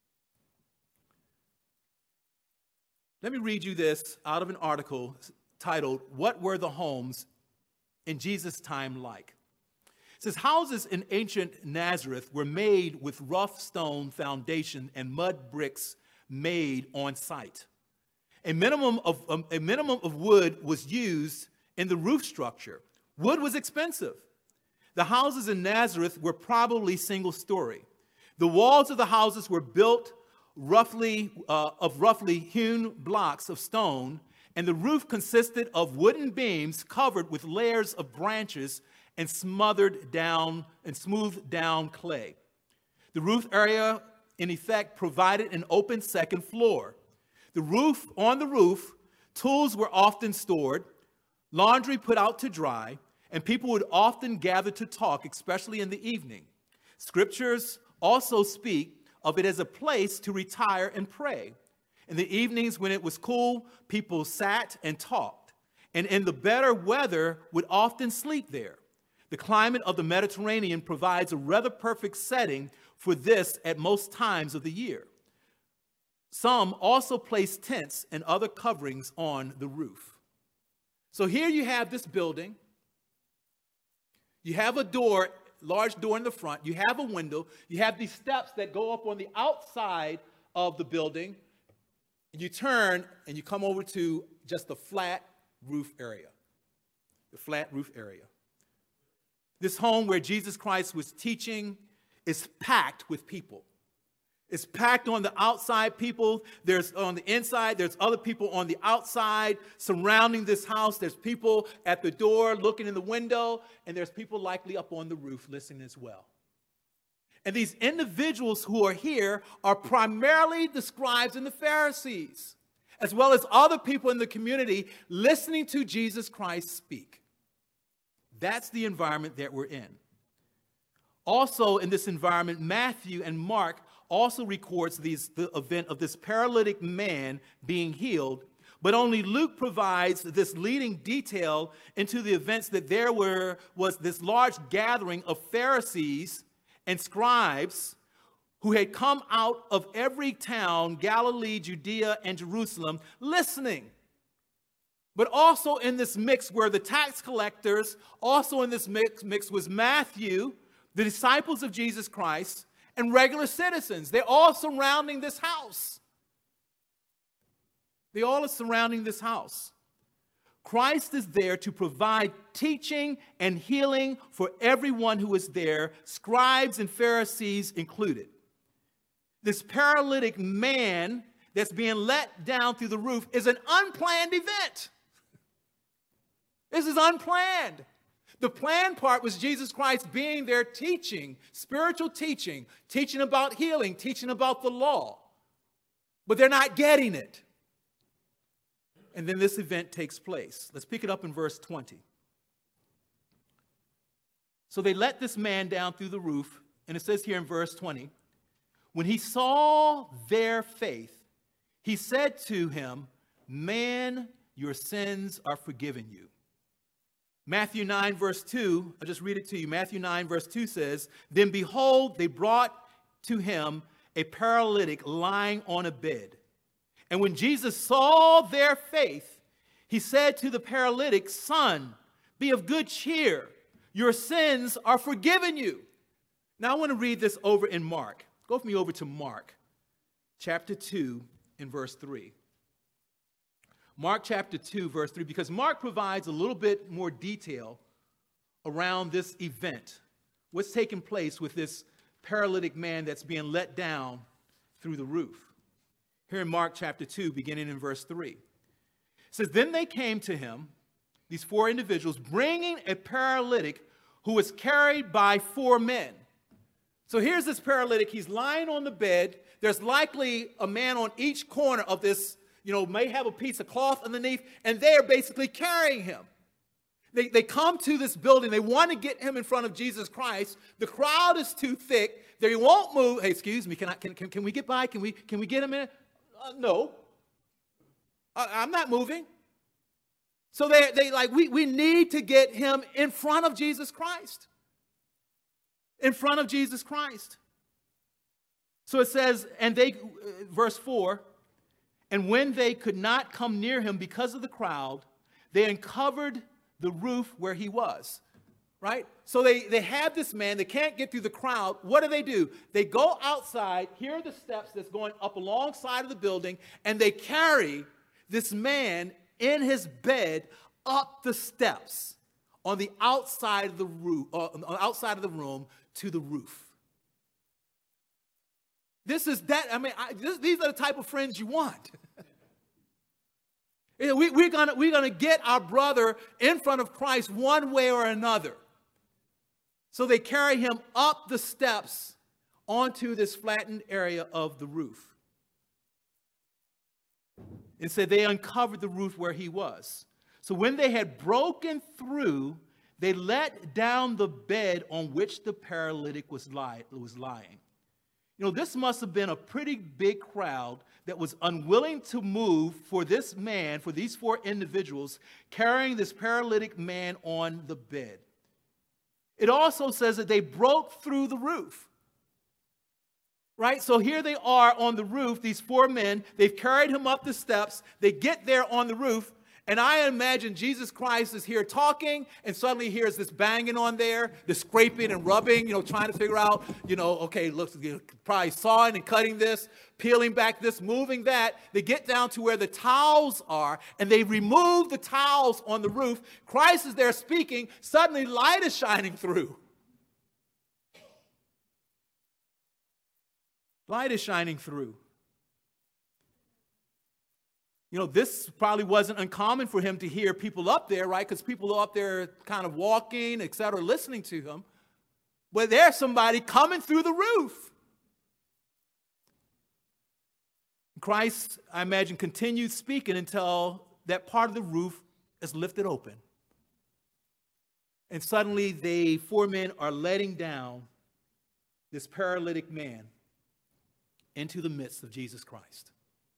[SPEAKER 1] Let me read you this out of an article titled, "What Were the Homes in Jesus' Time Like?" It says, houses in ancient Nazareth were made with rough stone foundation and mud bricks made on site. A minimum of wood was used in the roof structure. Wood was expensive. The houses in Nazareth were probably single story. The walls of the houses were built roughly hewn blocks of stone, and the roof consisted of wooden beams covered with layers of branches and smoothed down clay. The roof area, in effect, provided an open second floor. On the roof, tools were often stored, laundry put out to dry, and people would often gather to talk, especially in the evening. Scriptures also speak of it as a place to retire and pray. In the evenings when it was cool, people sat and talked, and in the better weather would often sleep there. The climate of the Mediterranean provides a rather perfect setting for this at most times of the year. Some also placed tents and other coverings on the roof. So here you have this building. You have a door, large door in the front. You have a window. You have these steps that go up on the outside of the building. And you turn and you come over to just the flat roof area. The flat roof area. This home where Jesus Christ was teaching is packed with people. It's packed on the outside people. There's on the inside, there's other people on the outside surrounding this house. There's people at the door looking in the window, and there's people likely up on the roof listening as well. And these individuals who are here are primarily the scribes and the Pharisees, as well as other people in the community listening to Jesus Christ speak. That's the environment that we're in. Also in this environment, Matthew and Mark also records the event of this paralytic man being healed, but only Luke provides this leading detail into the events that there was this large gathering of Pharisees and scribes who had come out of every town, Galilee, Judea, and Jerusalem, listening. But also in this mix were the tax collectors. Also in this mix was Matthew, the disciples of Jesus Christ, and regular citizens. They're all surrounding this house. They all are surrounding this house. Christ is there to provide teaching and healing for everyone who is there, scribes and Pharisees included. This paralytic man that's being let down through the roof is an unplanned event. This is unplanned. The planned part was Jesus Christ being there teaching, spiritual teaching, teaching about healing, teaching about the law. But they're not getting it. And then this event takes place. Let's pick it up in verse 20. So they let this man down through the roof, and it says here in verse 20, when he saw their faith, he said to him, "Man, your sins are forgiven you." Matthew 9, verse 2, I'll just read it to you. Matthew 9, verse 2 says, "Then behold, they brought to him a paralytic lying on a bed. And when Jesus saw their faith, he said to the paralytic, 'Son, be of good cheer. Your sins are forgiven you.'" Now I want to read this over in Mark. Go with me over to Mark, chapter 2, in verse 3. Mark chapter 2, verse 3, because Mark provides a little bit more detail around this event. What's taking place with this paralytic man that's being let down through the roof. Here in Mark chapter 2, beginning in verse 3. It says, "Then they came to him," these four individuals, "bringing a paralytic who was carried by 4 men." So here's this paralytic. He's lying on the bed. There's likely a man on each corner of this, may have a piece of cloth underneath, and they're basically carrying him. They come to this building. They want to get him in front of Jesus Christ. The crowd is too thick. They won't move. "Hey, excuse me, can we get by? Can we get him in?" No. I'm not moving. So they like, we need to get him in front of Jesus Christ. In front of Jesus Christ. So it says, and they, verse 4, "And when they could not come near him because of the crowd, they uncovered the roof where he was." Right? So they have this man. They can't get through the crowd. What do? They go outside. Here are the steps that's going up alongside of the building, and they carry this man in his bed up the steps on the outside of the roof, on the outside of the room to the roof. These are the type of friends you want. We're gonna get our brother in front of Christ one way or another. So they carry him up the steps onto this flattened area of the roof. It said they uncovered the roof where he was. So when they had broken through, they let down the bed on which the paralytic was lying. This must have been a pretty big crowd that was unwilling to move for this man, for these 4 individuals, carrying this paralytic man on the bed. It also says that they broke through the roof. Right? So here they are on the roof, these 4 men. They've carried him up the steps. They get there on the roof. And I imagine Jesus Christ is here talking, and suddenly he hears this banging on there, the scraping and rubbing, trying to figure out, okay, looks, probably sawing and cutting this, peeling back this, moving that. They get down to where the towels are, and they remove the towels on the roof. Christ is there speaking. Suddenly light is shining through. Light is shining through. This probably wasn't uncommon for him to hear people up there, right? Because people are up there kind of walking, etc., listening to him. But there's somebody coming through the roof. Christ, I imagine, continued speaking until that part of the roof is lifted open. And suddenly, the 4 men are letting down this paralytic man into the midst of Jesus Christ.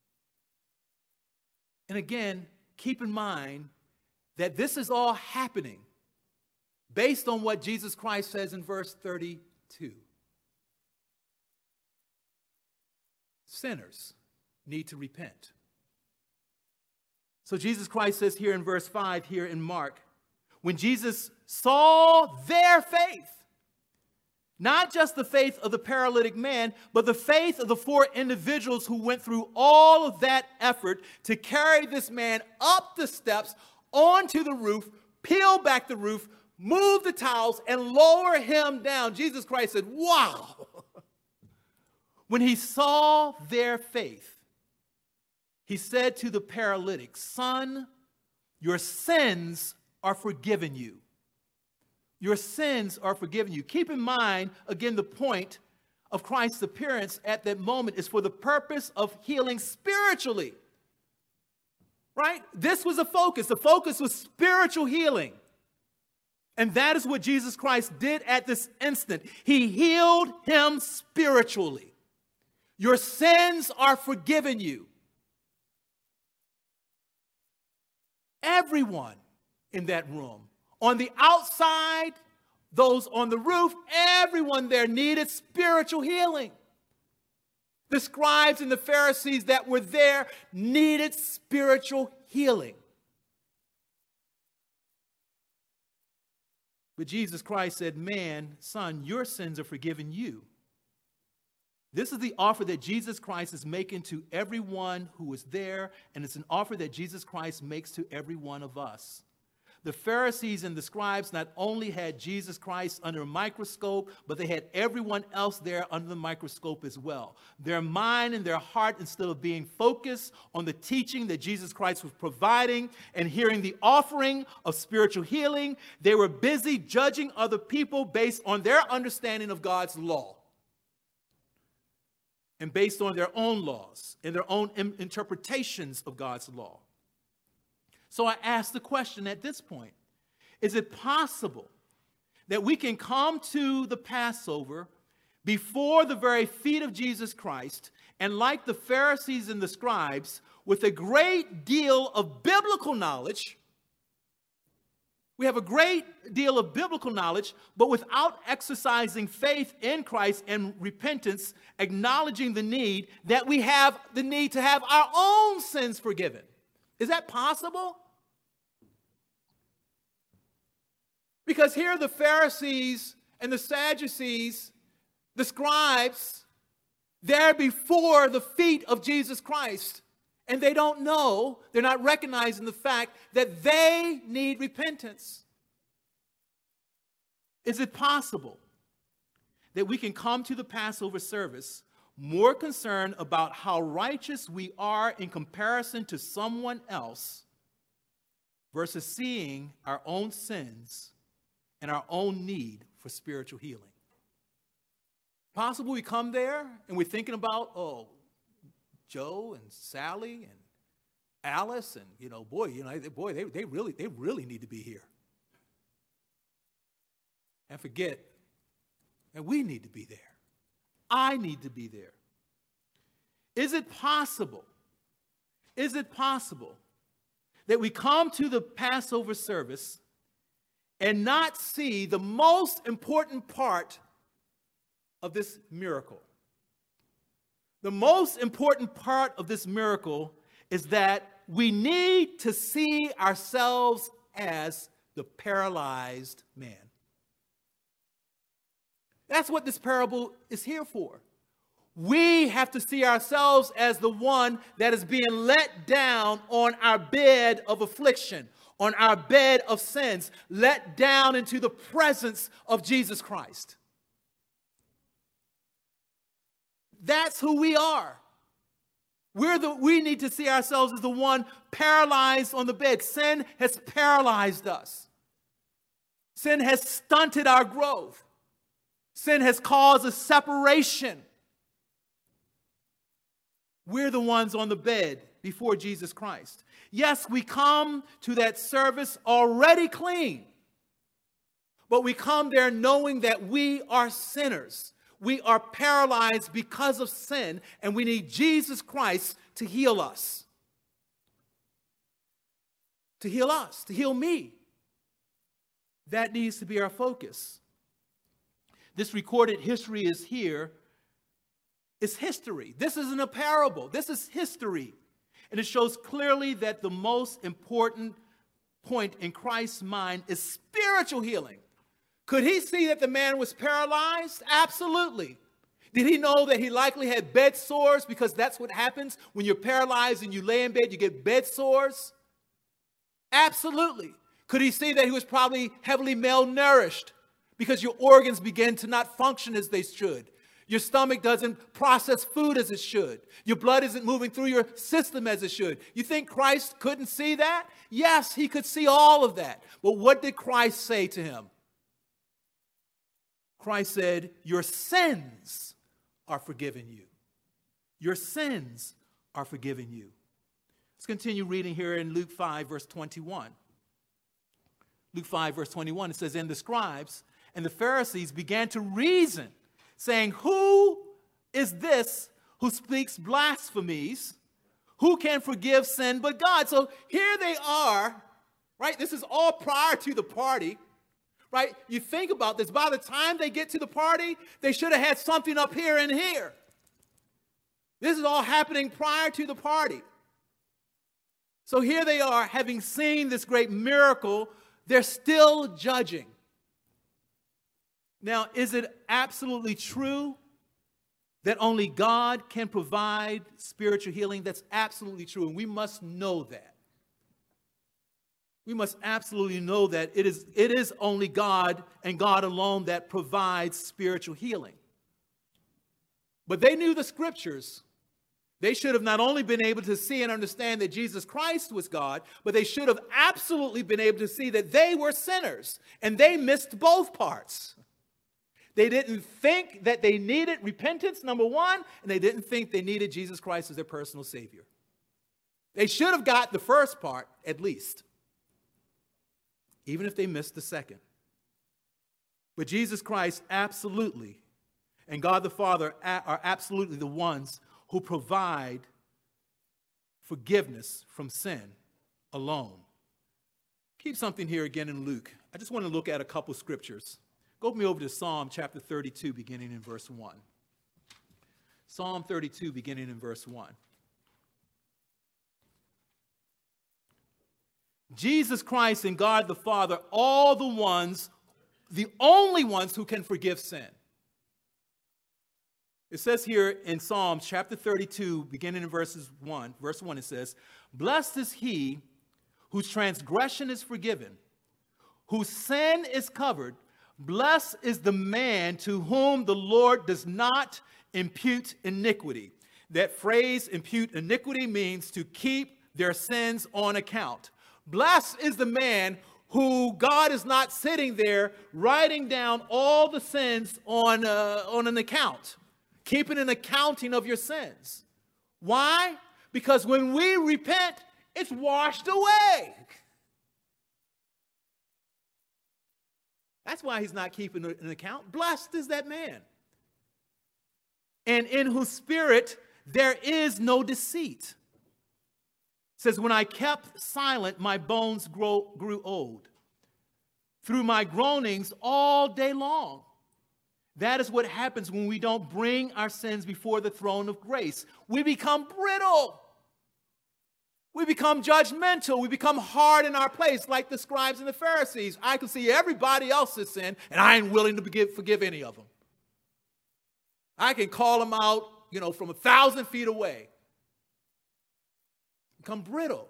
[SPEAKER 1] And again, keep in mind that this is all happening based on what Jesus Christ says in verse 32. Sinners need to repent. So Jesus Christ says here in verse 5, here in Mark, when Jesus saw their faith, not just the faith of the paralytic man, but the faith of the 4 individuals who went through all of that effort to carry this man up the steps onto the roof, peel back the roof, move the towels, and lower him down. Jesus Christ said, wow. When he saw their faith, he said to the paralytic, "Son, your sins are forgiven you." Your sins are forgiven you. Keep in mind, again, the point of Christ's appearance at that moment is for the purpose of healing spiritually. Right? This was a focus. The focus was spiritual healing. And that is what Jesus Christ did at this instant. He healed him spiritually. Your sins are forgiven you. Everyone in that room, on the outside, those on the roof, everyone there needed spiritual healing. The scribes and the Pharisees that were there needed spiritual healing. But Jesus Christ said, man, son, your sins are forgiven you. This is the offer that Jesus Christ is making to everyone who was there, and it's an offer that Jesus Christ makes to every one of us. The Pharisees and the scribes not only had Jesus Christ under a microscope, but they had everyone else there under the microscope as well. Their mind and their heart, instead of being focused on the teaching that Jesus Christ was providing and hearing the offering of spiritual healing, they were busy judging other people based on their understanding of God's law and based on their own laws and their own interpretations of God's law. So I ask the question at this point, is it possible that we can come to the Passover before the very feet of Jesus Christ and, like the Pharisees and the scribes, with a great deal of biblical knowledge, we have a great deal of biblical knowledge, but without exercising faith in Christ and repentance, acknowledging the need that we have the need to have our own sins forgiven? Is that possible? Because here the Pharisees and the Sadducees, the scribes, they're before the feet of Jesus Christ. And they don't know, they're not recognizing the fact that they need repentance. Is it possible that we can come to the Passover service more concerned about how righteous we are in comparison to someone else versus seeing our own sins and our own need for spiritual healing? Possible we come there and we're thinking about, oh, Joe and Sally and Alice and, they really need to be here. And forget that we need to be there. I need to be there. Is it possible that we come to the Passover service and not see the most important part of this miracle? The most important part of this miracle is that we need to see ourselves as the paralyzed man. That's what this parable is here for. We have to see ourselves as the one that is being let down on our bed of affliction, on our bed of sins, let down into the presence of Jesus Christ. That's who we are. We need to see ourselves as the one paralyzed on the bed. Sin has paralyzed us. Sin has stunted our growth. Sin has caused a separation. We're the ones on the bed before Jesus Christ. Yes, we come to that service already clean, but we come there knowing that we are sinners. We are paralyzed because of sin, and we need Jesus Christ to heal us. To heal us, to heal me. That needs to be our focus. This recorded history is here. It's history. This isn't a parable. This is history. And it shows clearly that the most important point in Christ's mind is spiritual healing. Could he see that the man was paralyzed? Absolutely. Did he know that he likely had bed sores? Because that's what happens when you're paralyzed and you lay in bed, you get bed sores. Absolutely. Could he see that he was probably heavily malnourished because your organs begin to not function as they should? Your stomach doesn't process food as it should. Your blood isn't moving through your system as it should. You think Christ couldn't see that? Yes, he could see all of that. But what did Christ say to him? Christ said, your sins are forgiven you. Your sins are forgiven you. Let's continue reading here in Luke 5, verse 21. Luke 5, verse 21, it says, "And the scribes and the Pharisees began to reason, saying, 'Who is this who speaks blasphemies? Who can forgive sin but God?'" So here they are, right? This is all prior to the party, right? You think about this. By the time they get to the party, they should have had something up here and here. This is all happening prior to the party. So here they are, having seen this great miracle, they're still judging. Now, is it absolutely true that only God can provide spiritual healing? That's absolutely true, and we must know that. We must absolutely know that it is only God and God alone that provides spiritual healing. But they knew the scriptures. They should have not only been able to see and understand that Jesus Christ was God, but they should have absolutely been able to see that they were sinners, and they missed both parts. They didn't think that they needed repentance, number one, and they didn't think they needed Jesus Christ as their personal Savior. They should have got the first part, at least, even if they missed the second. But Jesus Christ absolutely, and God the Father are absolutely the ones who provide forgiveness from sin alone. Keep something here again in Luke. I just want to look at a couple scriptures. Go with me over to Psalm chapter 32, beginning in verse 1. Psalm 32, beginning in verse 1. Jesus Christ and God the Father, all the only ones who can forgive sin. It says here in Psalms chapter 32, beginning in verse 1, it says, "Blessed is he whose transgression is forgiven, whose sin is covered. Blessed is the man to whom the Lord does not impute iniquity." That phrase, impute iniquity, means to keep their sins on account. Blessed is the man who God is not sitting there writing down all the sins on an account, keeping an accounting of your sins. Why? Because when we repent, it's washed away. That's why he's not keeping an account. Blessed is that man, and in whose spirit there is no deceit. It says, "When I kept silent, my bones grew old through my groanings all day long." That is what happens when we don't bring our sins before the throne of grace. We become brittle. We become judgmental. We become hard in our place, like the scribes and the Pharisees. I can see everybody else's sin, and I ain't willing to forgive any of them. I can call them out, from 1,000 feet away. Become brittle.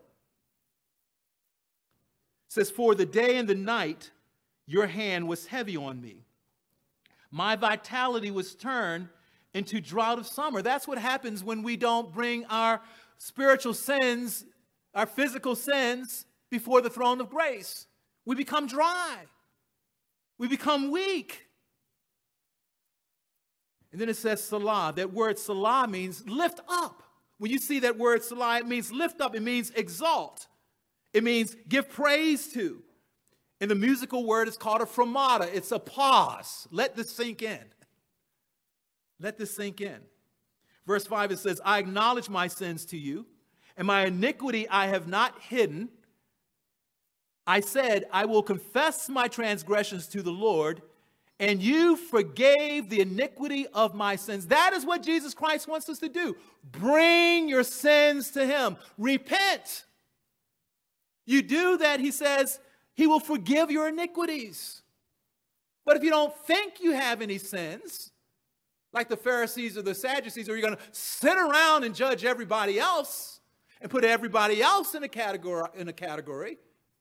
[SPEAKER 1] It says, "For the day and the night, your hand was heavy on me. My vitality was turned into drought of summer." That's what happens when we don't bring our spiritual sins, our physical sins, before the throne of grace. We become dry. We become weak. And then it says Salah. That word Salah means lift up. When you see that word Salah, it means lift up. It means exalt. It means give praise to. And the musical word is called a fermata. It's a pause. Let this sink in. Let this sink in. Verse 5, it says, "I acknowledge my sins to you, and my iniquity I have not hidden. I said, I will confess my transgressions to the Lord, and you forgave the iniquity of my sins." That is what Jesus Christ wants us to do. Bring your sins to him. Repent. You do that, he says, he will forgive your iniquities. But if you don't think you have any sins, like the Pharisees or the Sadducees, or you're going to sit around and judge everybody else and put everybody else in a category,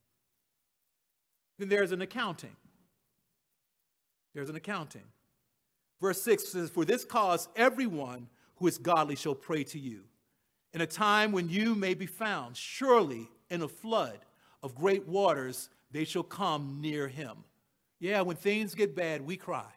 [SPEAKER 1] then there's an accounting. There's an accounting. Verse 6 says, "For this cause everyone who is godly shall pray to you in a time when you may be found. Surely in a flood of great waters they shall come near him." Yeah, when things get bad, we cry.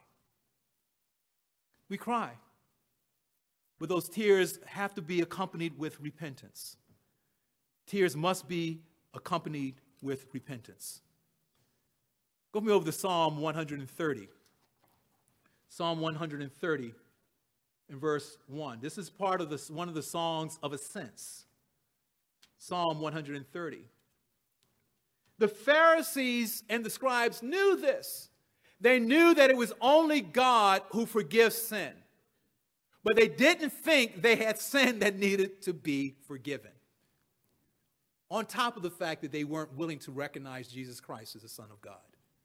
[SPEAKER 1] We cry. But those tears have to be accompanied with repentance. tears must be accompanied with repentance. Go with me over to Psalm 130. Psalm 130 in verse 1. This is part of one of the songs of ascents. Psalm 130. The Pharisees and the scribes knew this. They knew that it was only God who forgives sin. But they didn't think they had sin that needed to be forgiven. On top of the fact that they weren't willing to recognize Jesus Christ as the Son of God.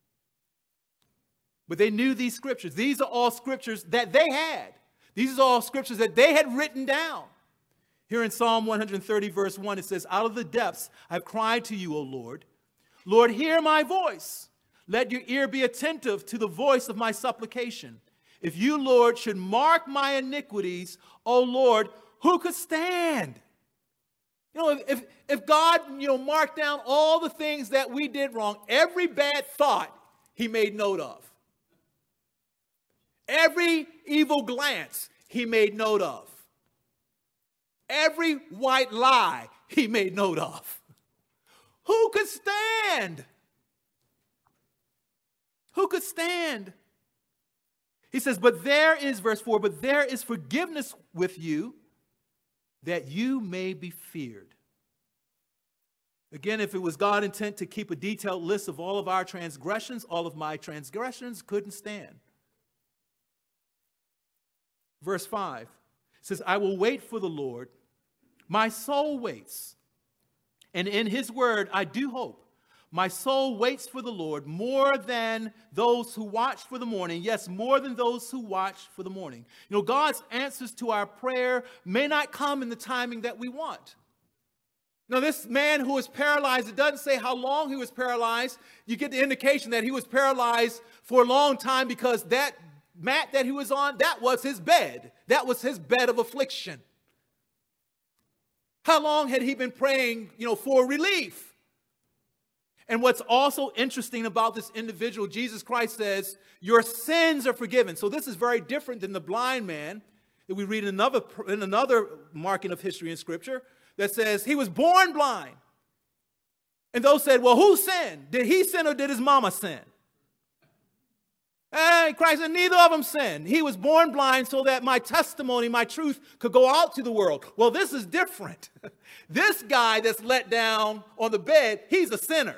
[SPEAKER 1] But they knew these scriptures. These are all scriptures that they had. These are all scriptures that they had written down. Here in Psalm 130, verse 1, it says, "Out of the depths I've cried to you, O Lord. Lord, hear my voice. Let your ear be attentive to the voice of my supplication. If you, Lord, should mark my iniquities, O Lord, who could stand?" You know, if God, marked down all the things that we did wrong, every bad thought he made note of. Every evil glance he made note of. Every white lie he made note of. Who could stand? Who could stand? He says, but there is, verse 4, but there is forgiveness with you, that you may be feared. Again, if it was God's intent to keep a detailed list of all of our transgressions, all of my transgressions couldn't stand. Verse 5 says, I will wait for the Lord. My soul waits. And in his word, I do hope. My soul waits for the Lord more than those who watch for the morning. Yes, more than those who watch for the morning. God's answers to our prayer may not come in the timing that we want. Now, this man who was paralyzed, it doesn't say how long he was paralyzed. You get the indication that he was paralyzed for a long time because that mat that he was on, that was his bed. That was his bed of affliction. How long had he been praying, for relief? And what's also interesting about this individual, Jesus Christ says, your sins are forgiven. So this is very different than the blind man that we read in another marking of history in Scripture that says he was born blind. And those said, well, who sinned? Did he sin or did his mama sin? And Christ said, neither of them sinned. He was born blind so that my testimony, my truth could go out to the world. Well, this is different. This guy that's let down on the bed, he's a sinner.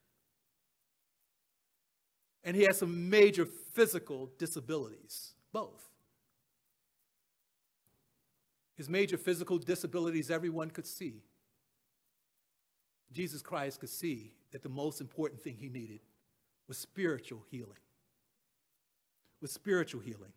[SPEAKER 1] And he has some major physical disabilities, both. His major physical disabilities everyone could see. Jesus Christ could see that the most important thing he needed was spiritual healing. With spiritual healing.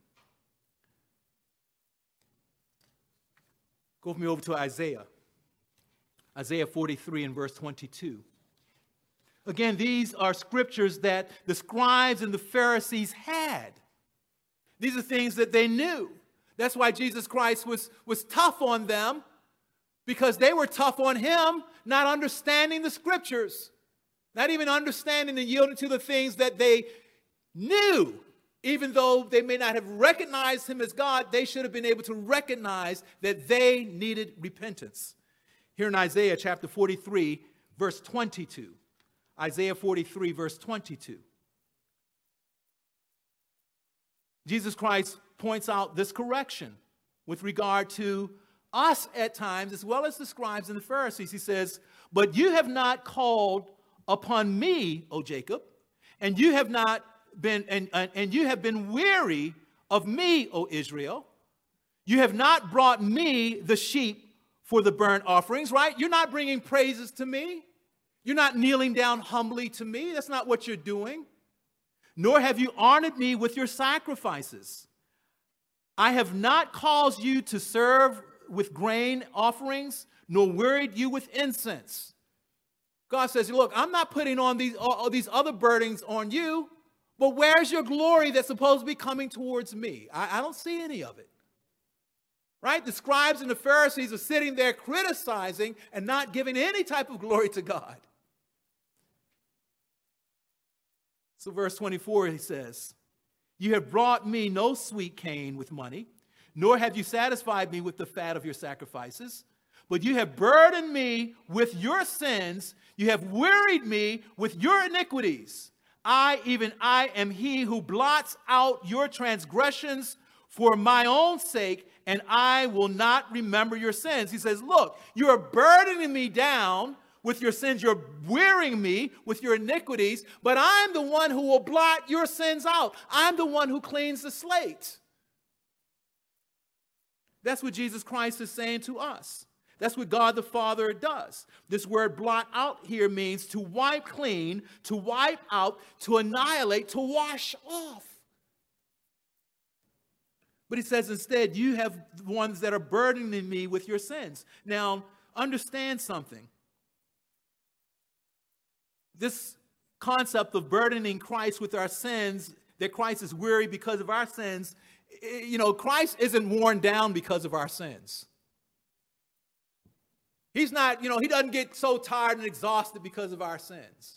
[SPEAKER 1] Go with me over to Isaiah. Isaiah 43 and verse 22. Again, these are scriptures that the scribes and the Pharisees had. These are things that they knew. That's why Jesus Christ was tough on them, because they were tough on him, not understanding the scriptures, not even understanding and yielding to the things that they knew. Even though they may not have recognized him as God, they should have been able to recognize that they needed repentance. Here in Isaiah chapter 43, verse 22. Isaiah 43, verse 22. Jesus Christ points out this correction with regard to us at times, as well as the scribes and the Pharisees. He says, but you have not called upon me, O Jacob, and you have not been and you have been weary of me, O Israel. You have not brought me the sheep for the burnt offerings, right? You're not bringing praises to me. You're not kneeling down humbly to me. That's not what you're doing. Nor have you honored me with your sacrifices. I have not caused you to serve with grain offerings, nor wearied you with incense. God says, look, I'm not putting on all these other burdens on you. But where's your glory that's supposed to be coming towards me? I don't see any of it. Right? The scribes and the Pharisees are sitting there criticizing and not giving any type of glory to God. So verse 24, he says, you have brought me no sweet cane with money, nor have you satisfied me with the fat of your sacrifices. but you have burdened me with your sins. You have wearied me with your iniquities. Even I am he who blots out your transgressions for my own sake, and I will not remember your sins. He says, look, you are burdening me down with your sins. You're wearying me with your iniquities, but I'm the one who will blot your sins out. I'm the one who cleans the slate. That's what Jesus Christ is saying to us. That's what God the Father does. This word blot out here means to wipe clean, to wipe out, to annihilate, to wash off. But he says instead, you have ones that are burdening me with your sins. Now, understand something. This concept of burdening Christ with our sins, that Christ is weary because of our sins, Christ isn't worn down because of our sins. He's not, he doesn't get so tired and exhausted because of our sins.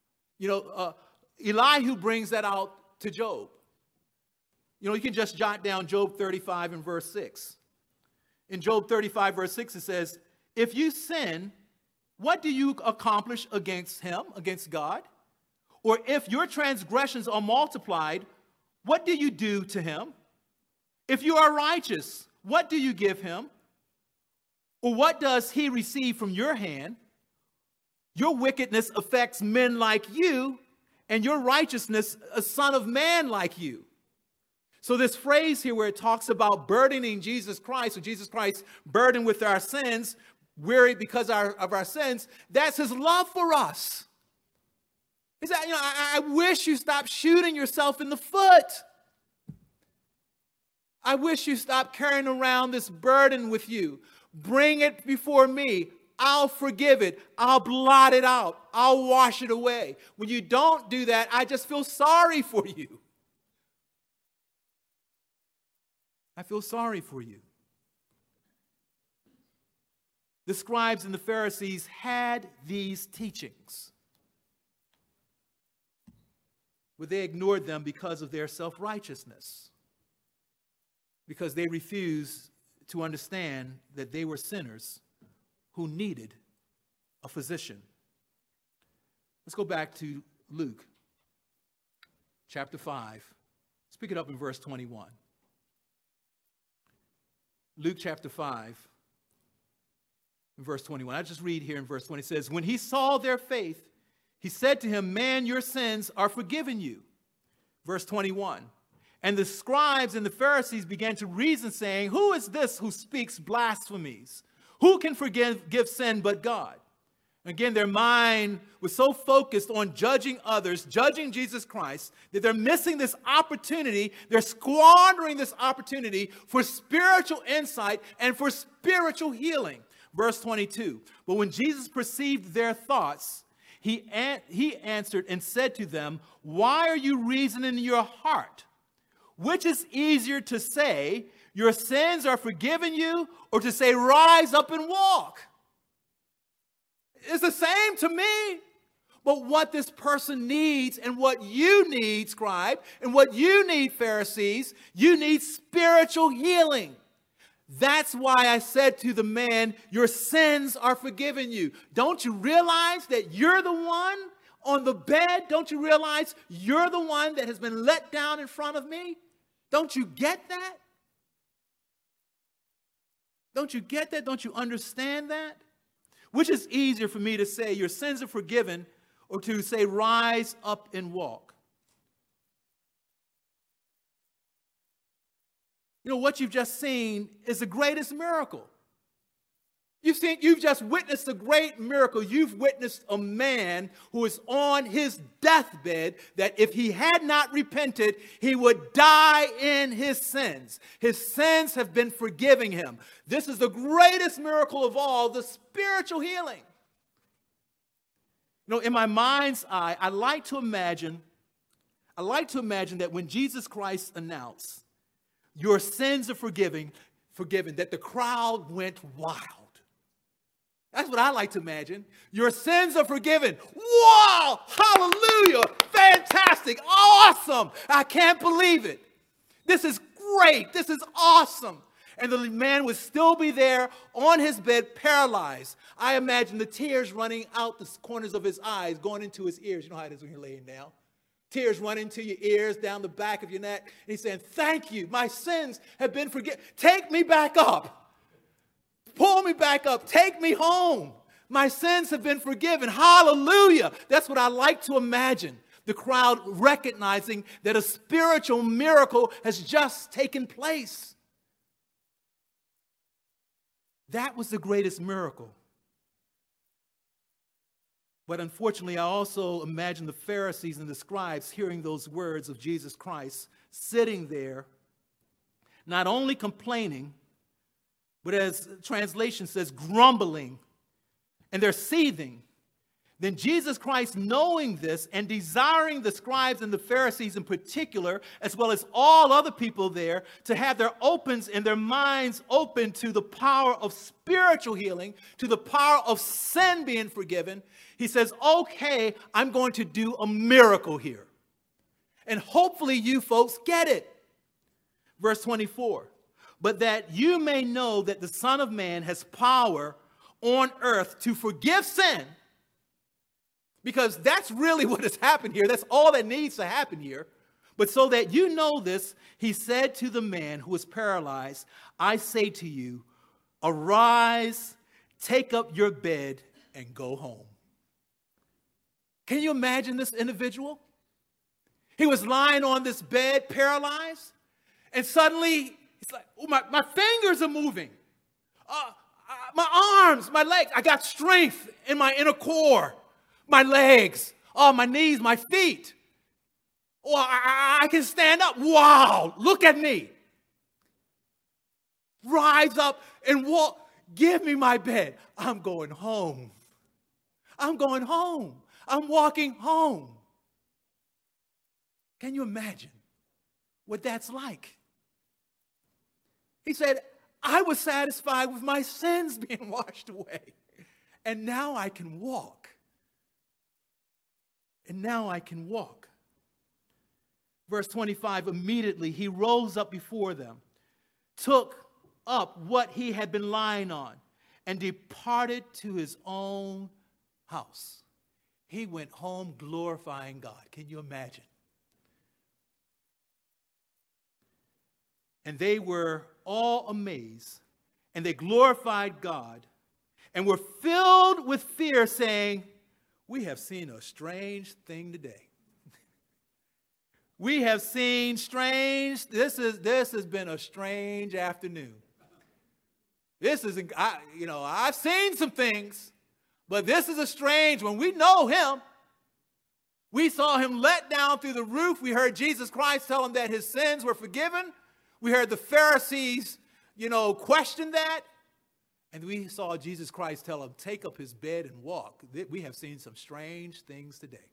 [SPEAKER 1] Elihu brings that out to Job. You can just jot down Job 35 and verse 6. In Job 35 verse 6 it says, if you sin, what do you accomplish against him, against God? Or if your transgressions are multiplied, what do you do to him? If you are righteous, what do you give him? Or what does he receive from your hand? Your wickedness affects men like you, and your righteousness a son of man like you. So this phrase here where it talks about burdening Jesus Christ, or Jesus Christ burdened with our sins, weary because of our sins, that's his love for us. He said, I wish you stopped shooting yourself in the foot. I wish you stopped carrying around this burden with you. Bring it before me. I'll forgive it. I'll blot it out. I'll wash it away. When you don't do that, I just feel sorry for you. I feel sorry for you. The scribes and the Pharisees had these teachings, but they ignored them because of their self-righteousness, because they refused to understand that they were sinners who needed a physician. Let's go back to Luke chapter 5. Let's pick it up in verse 21. Luke chapter 5, verse 21. I just read here in verse 20. It says, when he saw their faith, he said to him, man, your sins are forgiven you. Verse 21. And the scribes and the Pharisees began to reason, saying, who is this who speaks blasphemies? Who can forgive sin but God? Again, their mind was so focused on judging others, judging Jesus Christ, that they're missing this opportunity. They're squandering this opportunity for spiritual insight and for spiritual healing. Verse 22, but when Jesus perceived their thoughts, he answered and said to them, why are you reasoning in your heart? Which is easier to say, your sins are forgiven you, or to say, rise up and walk? It's the same to me. But what this person needs, and what you need, scribe, and what you need, Pharisees, you need spiritual healing. That's why I said to the man, your sins are forgiven you. Don't you realize that you're the one on the bed? Don't you realize you're the one that has been let down in front of me? Don't you get that? Don't you get that? Don't you understand that? Which is easier for me to say, your sins are forgiven, or to say, rise up and walk? What you've just seen is the greatest miracle. You've just witnessed a great miracle. You've witnessed a man who is on his deathbed, that if he had not repented, he would die in his sins. His sins have been forgiven him. This is the greatest miracle of all, the spiritual healing. In my mind's eye, I like to imagine that when Jesus Christ announced, your sins are forgiven, that the crowd went wild. That's what I like to imagine. Your sins are forgiven. Wow! Hallelujah! Fantastic! Awesome! I can't believe it. This is great. This is awesome. And the man would still be there on his bed, paralyzed. I imagine the tears running out the corners of his eyes, going into his ears. You know how it is when you're laying down. Tears running to your ears, down the back of your neck. And he's saying, thank you. My sins have been forgiven. Take me back up. Pull me back up. Take me home. My sins have been forgiven. Hallelujah. That's what I like to imagine. The crowd recognizing that a spiritual miracle has just taken place. That was the greatest miracle. But unfortunately, I also imagine the Pharisees and the scribes hearing those words of Jesus Christ, sitting there, not only complaining, but as translation says, grumbling, and they're seething. Then Jesus Christ, knowing this and desiring the scribes and the Pharisees in particular, as well as all other people there, to have their opens and their minds open to the power of spiritual healing, to the power of sin being forgiven, he says, okay, I'm going to do a miracle here. And hopefully you folks get it. Verse 24, but that you may know that the Son of Man has power on earth to forgive sin. Because that's really what has happened here. That's all that needs to happen here. But so that you know this, he said to the man who was paralyzed, I say to you, arise, take up your bed, and go home. Can you imagine this individual? He was lying on this bed, paralyzed, and suddenly he's like, oh, my fingers are moving. My arms, my legs, I got strength in my inner core. My legs, my knees, my feet. Oh, I can stand up. Wow, look at me. Rise up and walk. Give me my bed. I'm going home. I'm going home. I'm walking home. Can you imagine what that's like? He said, I was satisfied with my sins being washed away. And now I can walk. And now I can walk. Verse 25, immediately he rose up before them, took up what he had been lying on, and departed to his own house. He went home glorifying God. Can you imagine? And they were all amazed, and they glorified God, and were filled with fear, saying, we have seen a strange thing today. We have seen strange, this has been a strange afternoon. I've seen some things, but this is a strange one. We know him. We saw him let down through the roof. We heard Jesus Christ tell him that his sins were forgiven. We heard the Pharisees, question that. And we saw Jesus Christ tell him, take up his bed and walk. We have seen some strange things today.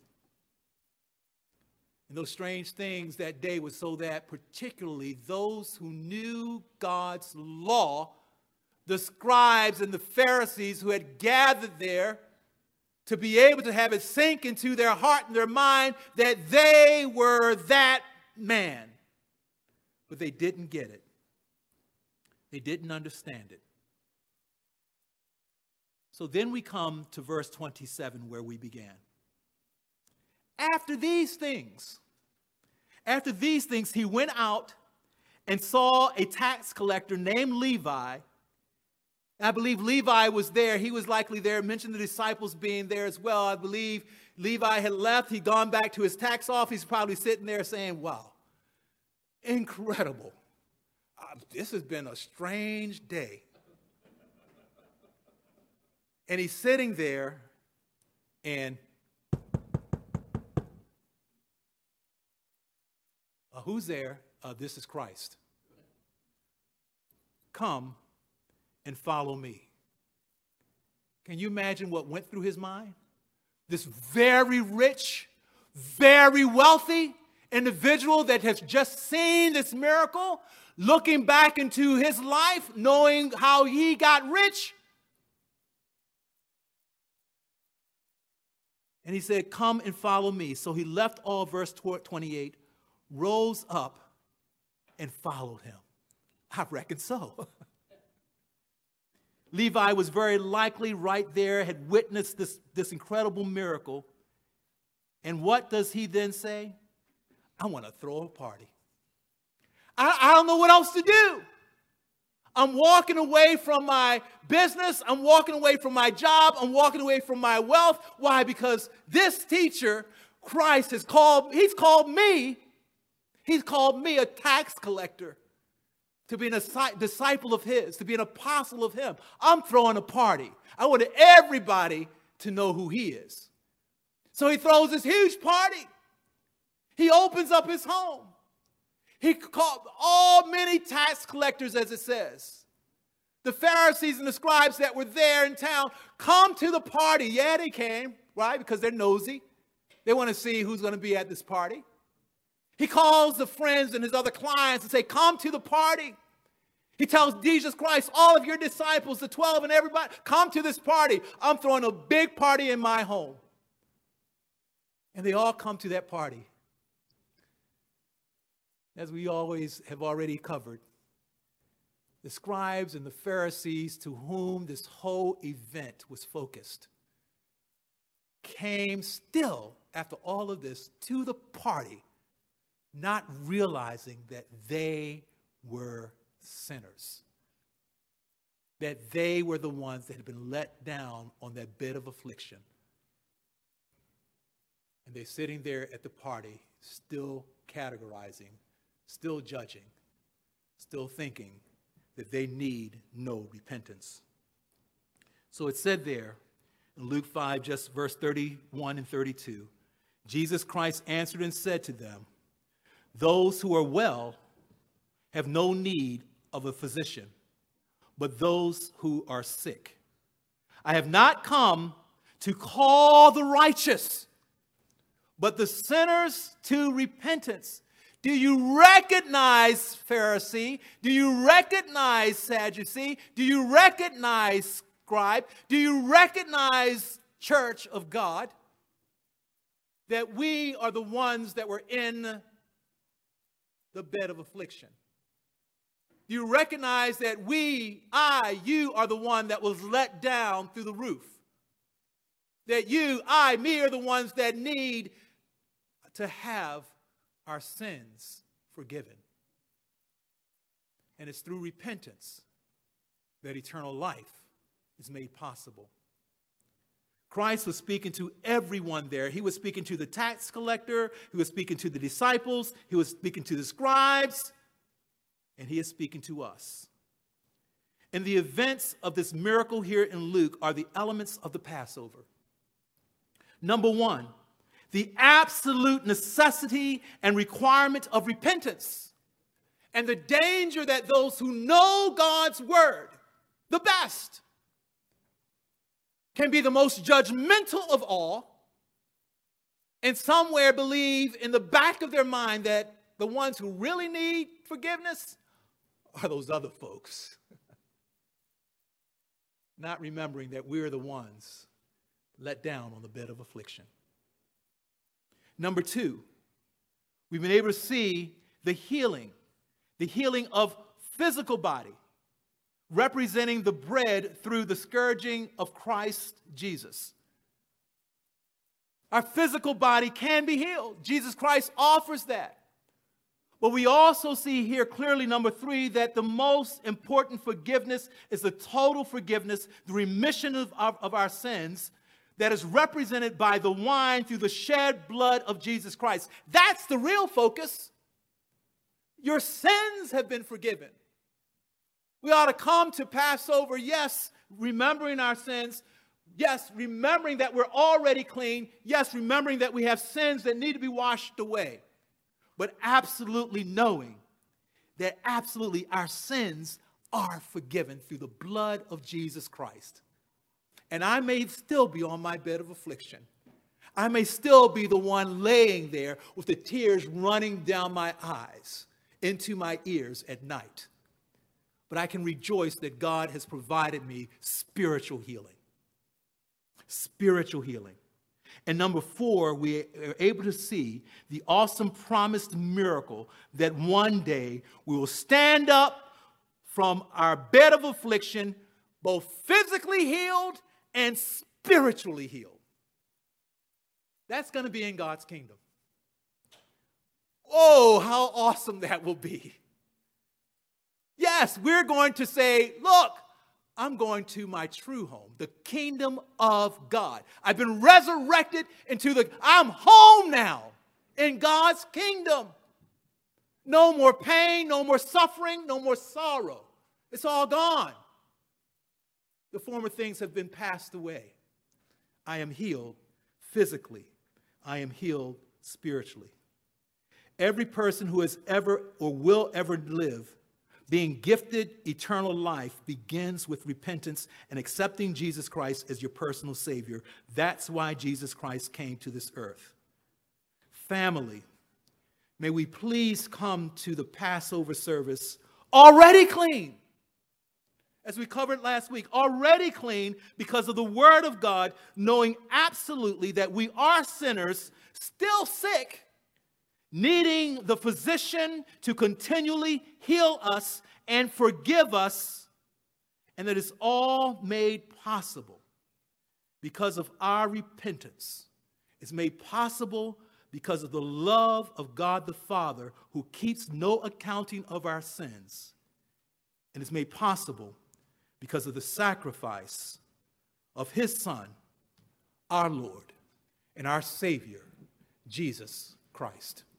[SPEAKER 1] And those strange things that day was so that particularly those who knew God's law, the scribes and the Pharisees who had gathered there to be able to have it sink into their heart and their mind that they were that man. But they didn't get it. They didn't understand it. So then we come to verse 27 where we began. After these things, he went out and saw a tax collector named Levi. I believe Levi was there. He was likely there. Mentioned the disciples being there as well. I believe Levi had left. He'd gone back to his tax office. He's probably sitting there saying, wow, incredible. This has been a strange day. And he's sitting there and who's there? This is Christ. Come and follow me. Can you imagine what went through his mind? This very rich, very wealthy individual that has just seen this miracle, looking back into his life, knowing how he got rich. And he said, come and follow me. So he left all, verse 28, rose up and followed him. I reckon so. Levi was very likely right there, had witnessed this incredible miracle. And what does he then say? I want to throw a party. I don't know what else to do. I'm walking away from my business. I'm walking away from my job. I'm walking away from my wealth. Why? Because this teacher, Christ, he's called me a tax collector, to be a disciple of his, to be an apostle of him. I'm throwing a party. I want everybody to know who he is. So he throws this huge party. He opens up his home. He called all many tax collectors, as it says. The Pharisees and the scribes that were there in town, come to the party. Yeah, they came, right? Because they're nosy. They want to see who's going to be at this party. He calls the friends and his other clients and say, come to the party. He tells Jesus Christ, all of your disciples, the 12 and everybody, come to this party. I'm throwing a big party in my home. And they all come to that party. As we always have already covered, the scribes and the Pharisees, to whom this whole event was focused, came still, after all of this, to the party, not realizing that they were sinners, that they were the ones that had been let down on that bed of affliction. And they're sitting there at the party, still categorizing, still judging, still thinking that they need no repentance. So it said there in Luke 5, just verse 31 and 32, Jesus Christ answered and said to them, those who are well have no need of a physician, but those who are sick. I have not come to call the righteous, but the sinners to repentance. Do you recognize Pharisee? Do you recognize Sadducee? Do you recognize scribe? Do you recognize church of God? That we are the ones that were in the bed of affliction. Do you recognize that you are the one that was let down through the roof? That me are the ones that need to have our sins forgiven. And it's through repentance that eternal life is made possible. Christ was speaking to everyone there. He was speaking to the tax collector. He was speaking to the disciples. He was speaking to the scribes. And he is speaking to us. And the events of this miracle here in Luke are the elements of the Passover. Number one, the absolute necessity and requirement of repentance, and the danger that those who know God's word the best can be the most judgmental of all, and somewhere believe in the back of their mind that the ones who really need forgiveness are those other folks. Not remembering that we're the ones let down on the bed of affliction. Number two, we've been able to see the healing of physical body, representing the bread through the scourging of Christ Jesus. Our physical body can be healed. Jesus Christ offers that. But we also see here clearly, number three, that the most important forgiveness is the total forgiveness, the remission of our sins, that is represented by the wine through the shed blood of Jesus Christ. That's the real focus. Your sins have been forgiven. We ought to come to Passover, yes, remembering our sins. Yes, remembering that we're already clean. Yes, remembering that we have sins that need to be washed away. But absolutely knowing that absolutely our sins are forgiven through the blood of Jesus Christ. And I may still be on my bed of affliction. I may still be the one laying there with the tears running down my eyes into my ears at night. But I can rejoice that God has provided me spiritual healing. Spiritual healing. And number four, we are able to see the awesome promised miracle that one day we will stand up from our bed of affliction, both physically healed and spiritually healed. That's going to be in God's kingdom. Oh, how awesome that will be. Yes, we're going to say, look, I'm going to my true home, the kingdom of God. I've been resurrected I'm home now in God's kingdom. No more pain, no more suffering, no more sorrow. It's all gone. The former things have been passed away. I am healed physically. I am healed spiritually. Every person who has ever or will ever live being gifted eternal life begins with repentance and accepting Jesus Christ as your personal Savior. That's why Jesus Christ came to this earth. Family, may we please come to the Passover service already clean. As we covered last week, already clean because of the Word of God, knowing absolutely that we are sinners, still sick, needing the physician to continually heal us and forgive us, and that is all made possible because of our repentance. It's made possible because of the love of God the Father, who keeps no accounting of our sins. And it's made possible because of the sacrifice of His Son, our Lord and our Savior, Jesus Christ.